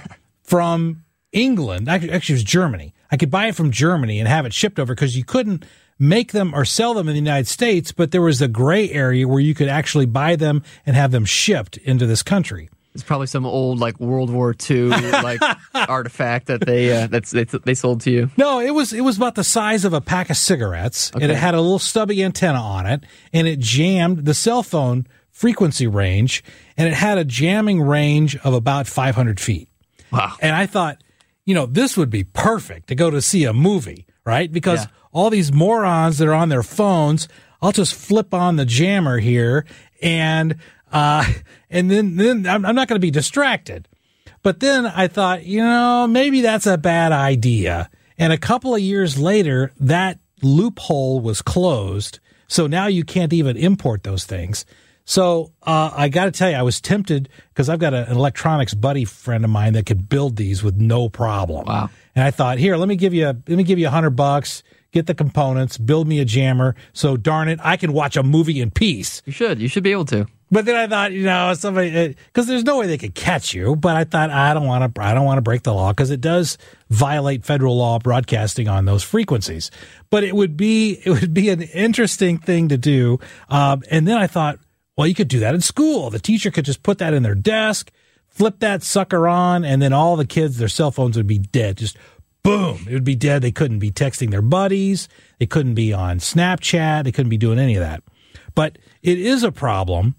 from England. Actually, actually, it was Germany. I could buy it from Germany and have it shipped over because you couldn't make them or sell them in the United States, but there was a gray area where you could actually buy them and have them shipped into this country. It's probably some old like World War Two like artifact that they uh, that's they, they sold to you. No, it was it was about the size of a pack of cigarettes, okay. And it had a little stubby antenna on it, and it jammed the cell phone frequency range, and it had a jamming range of about five hundred feet. Wow! And I thought, you know, this would be perfect to go to see a movie, right? Because yeah. all these morons that are on their phones, I'll just flip on the jammer here and. Uh, and then, then I'm, I'm not going to be distracted. But then I thought, you know, maybe that's a bad idea. And a couple of years later, that loophole was closed. So now you can't even import those things. So, uh, I got to tell you, I was tempted because I've got a, an electronics buddy friend of mine that could build these with no problem. Wow. And I thought, here, let me give you a, let me give you a hundred bucks. Get the components, build me a jammer. So darn it, I can watch a movie in peace. You should. You should be able to. But then I thought, you know, somebody, because there's no way they could catch you. But I thought I don't want to. I don't want to break the law because it does violate federal law broadcasting on those frequencies. But it would be it would be an interesting thing to do. Um, and then I thought, well, you could do that in school. The teacher could just put that in their desk, flip that sucker on, and then all the kids, their cell phones would be dead. Just boom, it would be dead. They couldn't be texting their buddies. They couldn't be on Snapchat. They couldn't be doing any of that. But it is a problem.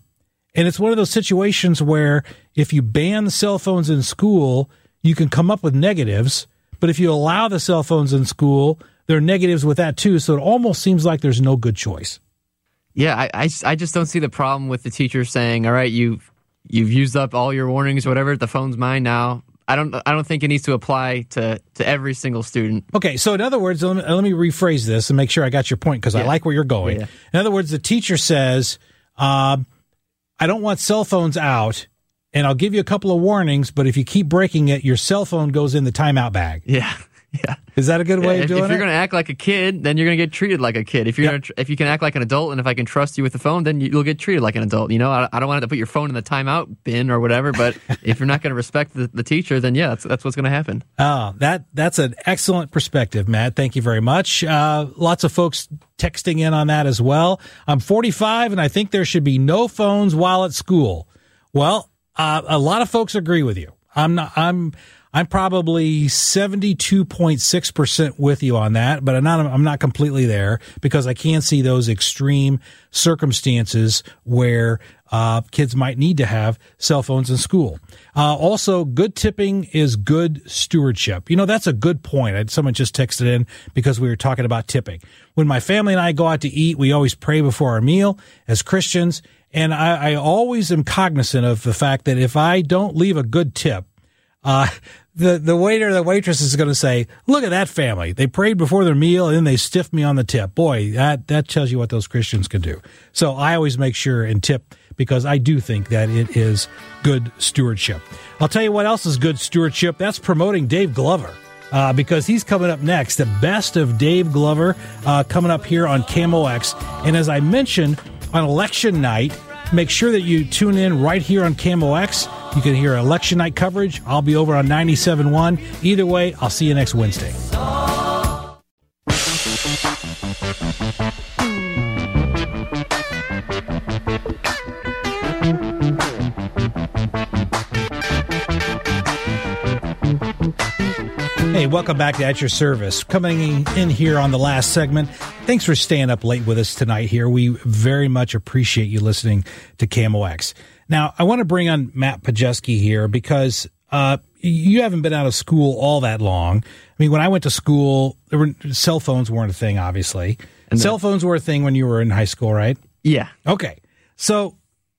And it's one of those situations where if you ban the cell phones in school, you can come up with negatives. But if you allow the cell phones in school, there are negatives with that too. So it almost seems like there's no good choice. Yeah, I, I, I just don't see the problem with the teacher saying, all right, you, you've used up all your warnings or whatever, the phone's mine now. I don't I don't think it needs to apply to, to every single student. Okay, so in other words, let me, let me rephrase this and make sure I got your point, because yeah. I like where you're going. Yeah, yeah. In other words, the teacher says, uh, I don't want cell phones out, and I'll give you a couple of warnings, but if you keep breaking it, your cell phone goes in the timeout bag. Yeah. Yeah. Is that a good way yeah, of doing it? If you're going to act like a kid, then you're going to get treated like a kid. If you're yep. gonna, if you can act like an adult, and if I can trust you with the phone, then you'll get treated like an adult. You know, I, I don't want to put your phone in the timeout bin or whatever, but if you're not going to respect the, the teacher, then yeah, that's, that's what's going to happen. Oh, that that's an excellent perspective, Matt. Thank you very much. Uh, lots of folks texting in on that as well. I'm forty-five, and I think there should be no phones while at school. Well, uh, a lot of folks agree with you. I'm not. I'm. I'm probably seventy-two point six percent with you on that, but I'm not, I'm not completely there, because I can see those extreme circumstances where uh, kids might need to have cell phones in school. Uh, also, good tipping is good stewardship. You know, that's a good point. I, someone just texted in because we were talking about tipping. When my family and I go out to eat, we always pray before our meal as Christians, and I, I always am cognizant of the fact that if I don't leave a good tip, Uh, the, the waiter or the waitress is going to say, look at that family. They prayed before their meal and then they stiffed me on the tip. Boy, that, that tells you what those Christians can do. So I always make sure and tip, because I do think that it is good stewardship. I'll tell you what else is good stewardship. That's promoting Dave Glover, uh, because he's coming up next. The best of Dave Glover, uh, coming up here on K M O X. And as I mentioned, on election night, make sure that you tune in right here on K M O X. You can hear election night coverage. I'll be over on ninety-seven point one. Either way, I'll see you next Wednesday. Hey, welcome back to At Your Service. Coming in here on the last segment. Thanks for staying up late with us tonight here. We very much appreciate you listening to K M O X. Now, I want to bring on Matt Pajeski here because uh, you haven't been out of school all that long. I mean, when I went to school, there were cell phones weren't a thing, obviously. And cell phones were a thing when you were in high school, right? Yeah. Okay. So,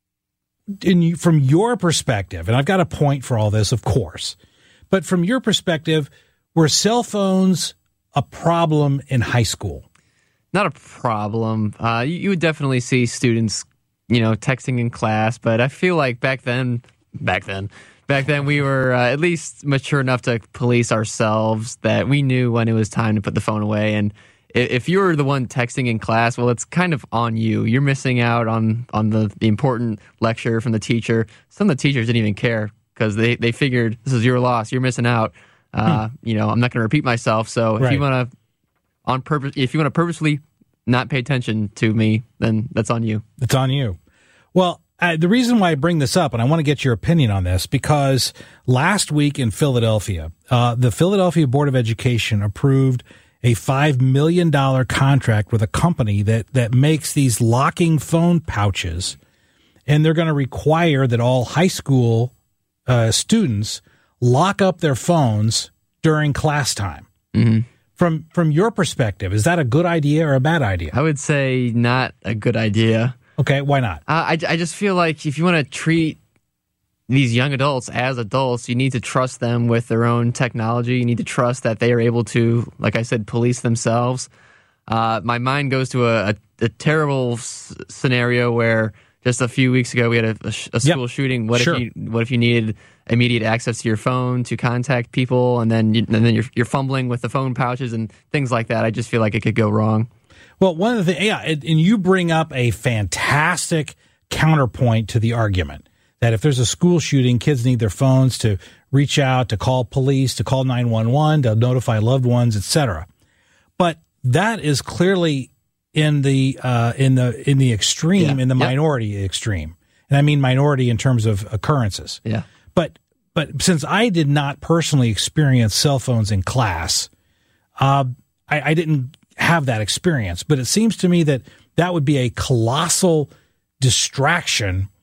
in you, from your perspective, and I've got a point for all this, of course, but from your perspective, were cell phones a problem in high school? Not a problem. Uh, you, you would definitely see students, you know, texting in class, but I feel like back then, back then, back then we were uh, at least mature enough to police ourselves, that we knew when it was time to put the phone away. And if you were the one texting in class, well, it's kind of on you. You're missing out on, on the, the important lecture from the teacher. Some of the teachers didn't even care because they, they figured this is your loss. You're missing out. Uh, hmm. You know, I'm not going to repeat myself. So if right. you want to, on purpose, if you want to purposely not pay attention to me, then that's on you. It's on you. Well, uh, the reason why I bring this up, and I want to get your opinion on this, because last week in Philadelphia, uh, the Philadelphia Board of Education approved a five million dollars contract with a company that, that makes these locking phone pouches, and they're going to require that all high school uh, students lock up their phones during class time. Mm-hmm. From from your perspective, is that a good idea or a bad idea? I would say not a good idea. Okay, why not? Uh, I, I just feel like if you want to treat these young adults as adults, you need to trust them with their own technology. You need to trust that they are able to, like I said, police themselves. Uh, my mind goes to a, a, a terrible s- scenario where just a few weeks ago we had a, a, a school yep. shooting. What sure. if you what if you needed immediate access to your phone to contact people, and then you, and then you're you're fumbling with the phone pouches and things like that? I just feel like it could go wrong. Well, one of the things, yeah, and you bring up a fantastic counterpoint to the argument that if there's a school shooting, kids need their phones to reach out, to call police, to call nine one one, to notify loved ones, et cetera. But that is clearly in the uh, in the in the extreme, yeah. in the yep. minority extreme, and I mean minority in terms of occurrences. Yeah. But but since I did not personally experience cell phones in class, uh, I, I didn't have that experience. But it seems to me that that would be a colossal distraction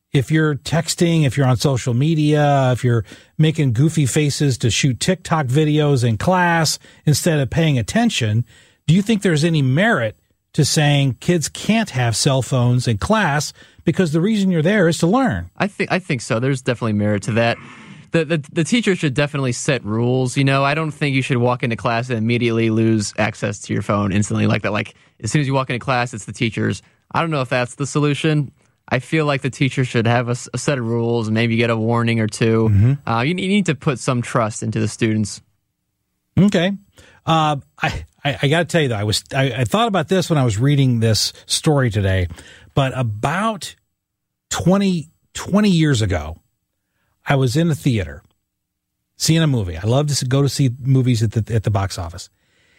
if you're texting, if you're on social media, if you're making goofy faces to shoot TikTok videos in class instead of paying attention, do you think there's any merit to saying kids can't have cell phones in class because the reason you're there is to learn? I think I think so. There's definitely merit to that. The, the the teacher should definitely set rules. You know, I don't think you should walk into class and immediately lose access to your phone instantly like that. Like, as soon as you walk into class, it's the teacher's. I don't know if that's the solution. I feel like the teacher should have a, a set of rules and maybe get a warning or two. Mm-hmm. Uh, you, you need to put some trust into the students. Okay. Uh, I, I, I got to tell you, though, I, was, I, I thought about this when I was reading this story today, but about twenty, twenty years ago, I was in a theater seeing a movie. I love to go to see movies at the, at the box office.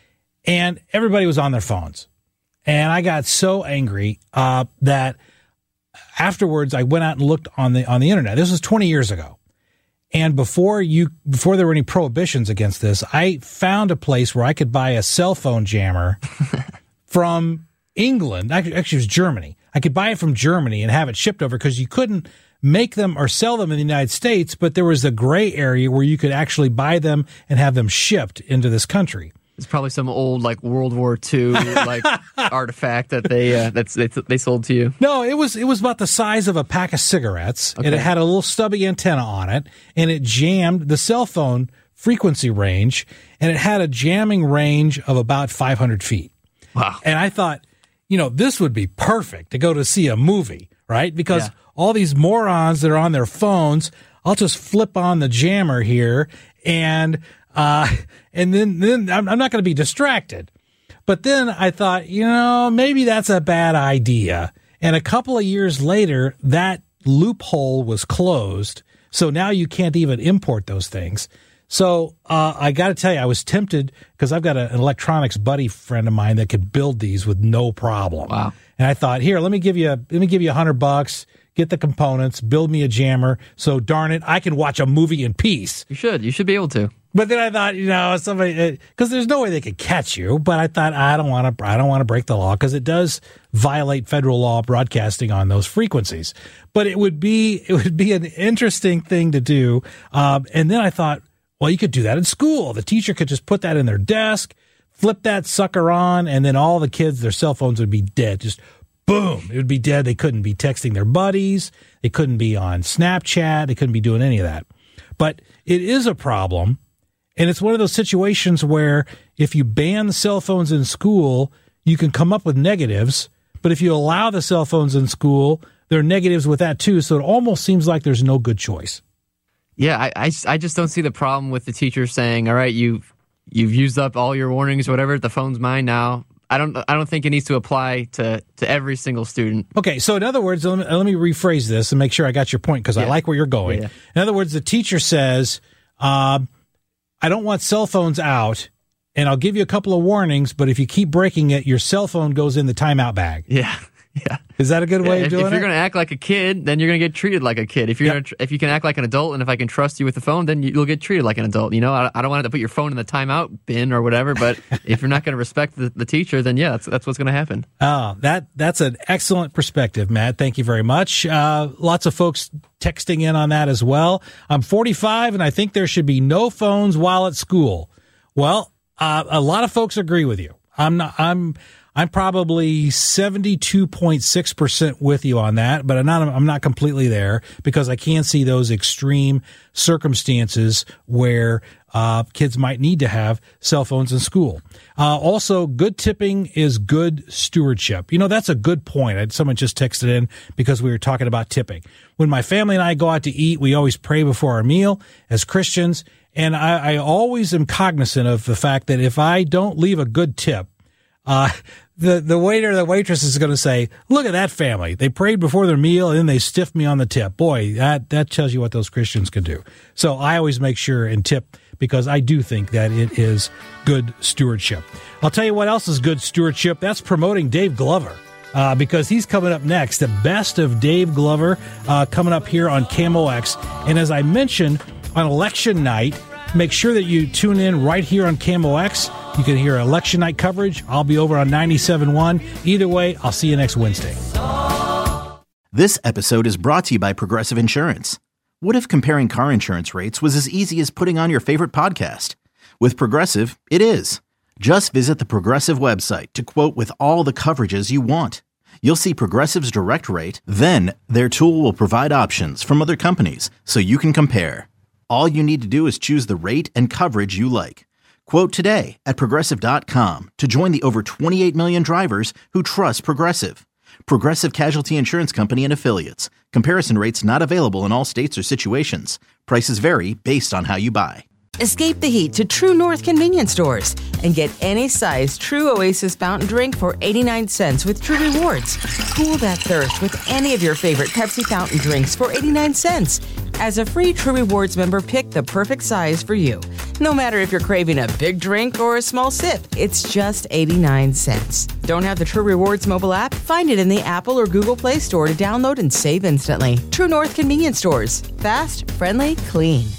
And everybody was on their phones. And I got so angry uh, that afterwards I went out and looked on the on the internet. This was twenty years ago. And before you before there were any prohibitions against this, I found a place where I could buy a cell phone jammer from England. Actually, actually, it was Germany. I could buy it from Germany and have it shipped over because you couldn't make them or sell them in the United States, but there was a gray area where you could actually buy them and have them shipped into this country. It's probably some old like World War Two like artifact that they uh, that's they, they sold to you. No, it was it was about the size of a pack of cigarettes, okay. And it had a little stubby antenna on it, and it jammed the cell phone frequency range, and it had a jamming range of about five hundred feet. Wow! And I thought, you know, this would be perfect to go to see a movie, right? Because yeah. all these morons that are on their phones, I'll just flip on the jammer here, and uh, and then then I'm, I'm not going to be distracted. But then I thought, you know, maybe that's a bad idea. And a couple of years later, that loophole was closed, so now you can't even import those things. So uh, I got to tell you, I was tempted because I've got a, an electronics buddy friend of mine that could build these with no problem. Wow! And I thought, here, let me give you a, let me give you a hundred bucks, get the components, build me a jammer. So darn it, I can watch a movie in peace. You should, you should be able to. But then I thought, you know, somebody, because there's no way they could catch you. But I thought I don't want to, I don't want to break the law because it does violate federal law broadcasting on those frequencies. But it would be, it would be an interesting thing to do. Um, and then I thought, well, you could do that in school. The teacher could just put that in their desk, flip that sucker on, and then all the kids, their cell phones would be dead. Just boom, it would be dead. They couldn't be texting their buddies. They couldn't be on Snapchat. They couldn't be doing any of that. But it is a problem. And it's one of those situations where if you ban the cell phones in school, you can come up with negatives. But if you allow the cell phones in school, there are negatives with that too. So it almost seems like there's no good choice. Yeah, I, I, I just don't see the problem with the teacher saying, all right, you've, you've used up all your warnings or whatever, the phone's mine now. I don't I don't think it needs to apply to, to every single student. Okay, so in other words, let me, let me rephrase this and make sure I got your point because yeah. I like where you're going. Yeah. In other words, the teacher says, uh, I don't want cell phones out, and I'll give you a couple of warnings, but if you keep breaking it, your cell phone goes in the timeout bag. Yeah. Yeah. Is that a good way yeah, of doing it? If you're going to act like a kid, then you're going to get treated like a kid. If you're yep. gonna, if you can act like an adult, and if I can trust you with the phone, then you'll get treated like an adult. You know, I, I don't want to put your phone in the timeout bin or whatever, but if you're not going to respect the, the teacher, then yeah, that's that's what's going to happen. Oh, that that's an excellent perspective, Matt. Thank you very much. Uh, lots of folks texting in on that as well. I'm forty-five, and I think there should be no phones while at school. Well, uh, a lot of folks agree with you. I'm not. I'm. I'm probably seventy-two point six percent with you on that, but I'm not, I'm not completely there because I can see those extreme circumstances where uh, kids might need to have cell phones in school. Uh, also, good tipping is good stewardship. You know, that's a good point. Someone just texted in because we were talking about tipping. When my family and I go out to eat, we always pray before our meal as Christians, and I, I always am cognizant of the fact that if I don't leave a good tip, uh, the, the waiter or the waitress is going to say, look at that family. They prayed before their meal and then they stiffed me on the tip. Boy, that, that tells you what those Christians can do. So I always make sure and tip because I do think that it is good stewardship. I'll tell you what else is good stewardship. That's promoting Dave Glover. Uh, because he's coming up next, the best of Dave Glover, uh, coming up here on K M O X. And as I mentioned, on election night, make sure that you tune in right here on K M O X. You can hear election night coverage. I'll be over on ninety-seven point one. Either way, I'll see you next Wednesday. This episode is brought to you by Progressive Insurance. What if comparing car insurance rates was as easy as putting on your favorite podcast? With Progressive, it is. Just visit the Progressive website to quote with all the coverages you want. You'll see Progressive's direct rate, then their tool will provide options from other companies so you can compare. All you need to do is choose the rate and coverage you like. Quote today at Progressive dot com to join the over twenty-eight million drivers who trust Progressive. Progressive Casualty Insurance Company and Affiliates. Comparison rates not available in all states or situations. Prices vary based on how you buy. Escape the heat to True North convenience stores and get any size True Oasis fountain drink for eighty-nine cents with True Rewards. Cool that thirst with any of your favorite Pepsi fountain drinks for eighty-nine cents. As a free True Rewards member, pick the perfect size for you. No matter if you're craving a big drink or a small sip, it's just eighty-nine cents. Don't have the True Rewards mobile app? Find it in the Apple or Google Play Store to download and save instantly. True North convenience stores. Fast, friendly, clean.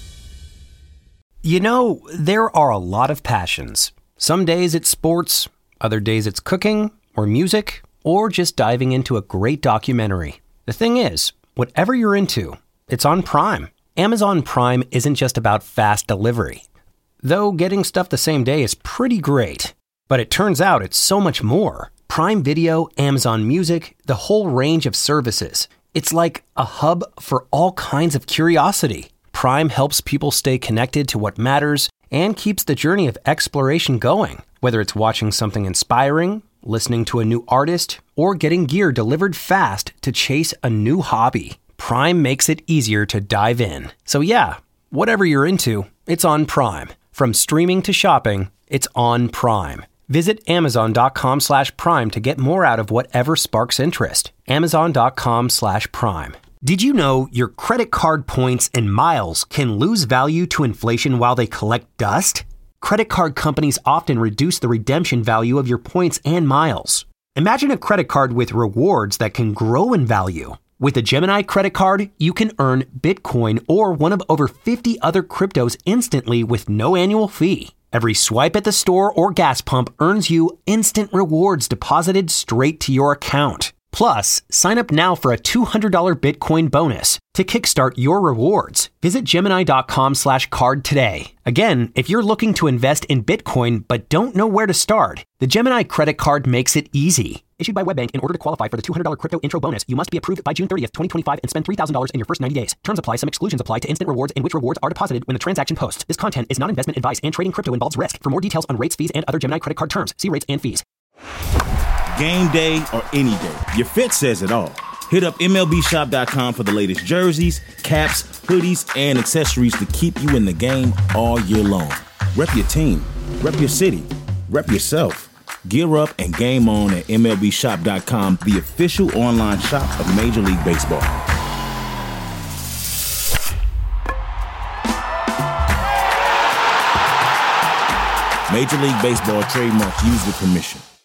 You know, there are a lot of passions. Some days it's sports, other days it's cooking, or music, or just diving into a great documentary. The thing is, whatever you're into, it's on Prime. Amazon Prime isn't just about fast delivery. Though getting stuff the same day is pretty great. But it turns out it's so much more. Prime Video, Amazon Music, the whole range of services. It's like a hub for all kinds of curiosity. Prime helps people stay connected to what matters and keeps the journey of exploration going. Whether it's watching something inspiring, listening to a new artist, or getting gear delivered fast to chase a new hobby, Prime makes it easier to dive in. So yeah, whatever you're into, it's on Prime. From streaming to shopping, it's on Prime. Visit Amazon.com slash Prime to get more out of whatever sparks interest. Amazon.com slash Prime. Did you know your credit card points and miles can lose value to inflation while they collect dust? Credit card companies often reduce the redemption value of your points and miles. Imagine a credit card with rewards that can grow in value. With a Gemini credit card, you can earn Bitcoin or one of over fifty other cryptos instantly with no annual fee. Every swipe at the store or gas pump earns you instant rewards deposited straight to your account. Plus, sign up now for a two hundred dollars Bitcoin bonus to kickstart your rewards. Visit Gemini.com slash card today. Again, if you're looking to invest in Bitcoin but don't know where to start, the Gemini credit card makes it easy. Issued by WebBank, in order to qualify for the two hundred dollars crypto intro bonus, you must be approved by June thirtieth, twenty twenty-five and spend three thousand dollars in your first ninety days. Terms apply. Some exclusions apply to instant rewards in which rewards are deposited when the transaction posts. This content is not investment advice and trading crypto involves risk. For more details on rates, fees, and other Gemini credit card terms, see rates and fees. Game day or any day, your fit says it all. Hit up M L B shop dot com for the latest jerseys, caps, hoodies, and accessories to keep you in the game all year long. Rep your team, rep your city, rep yourself. Gear up and game on at M L B shop dot com, the official online shop of Major League Baseball. Major League Baseball trademarks used with permission.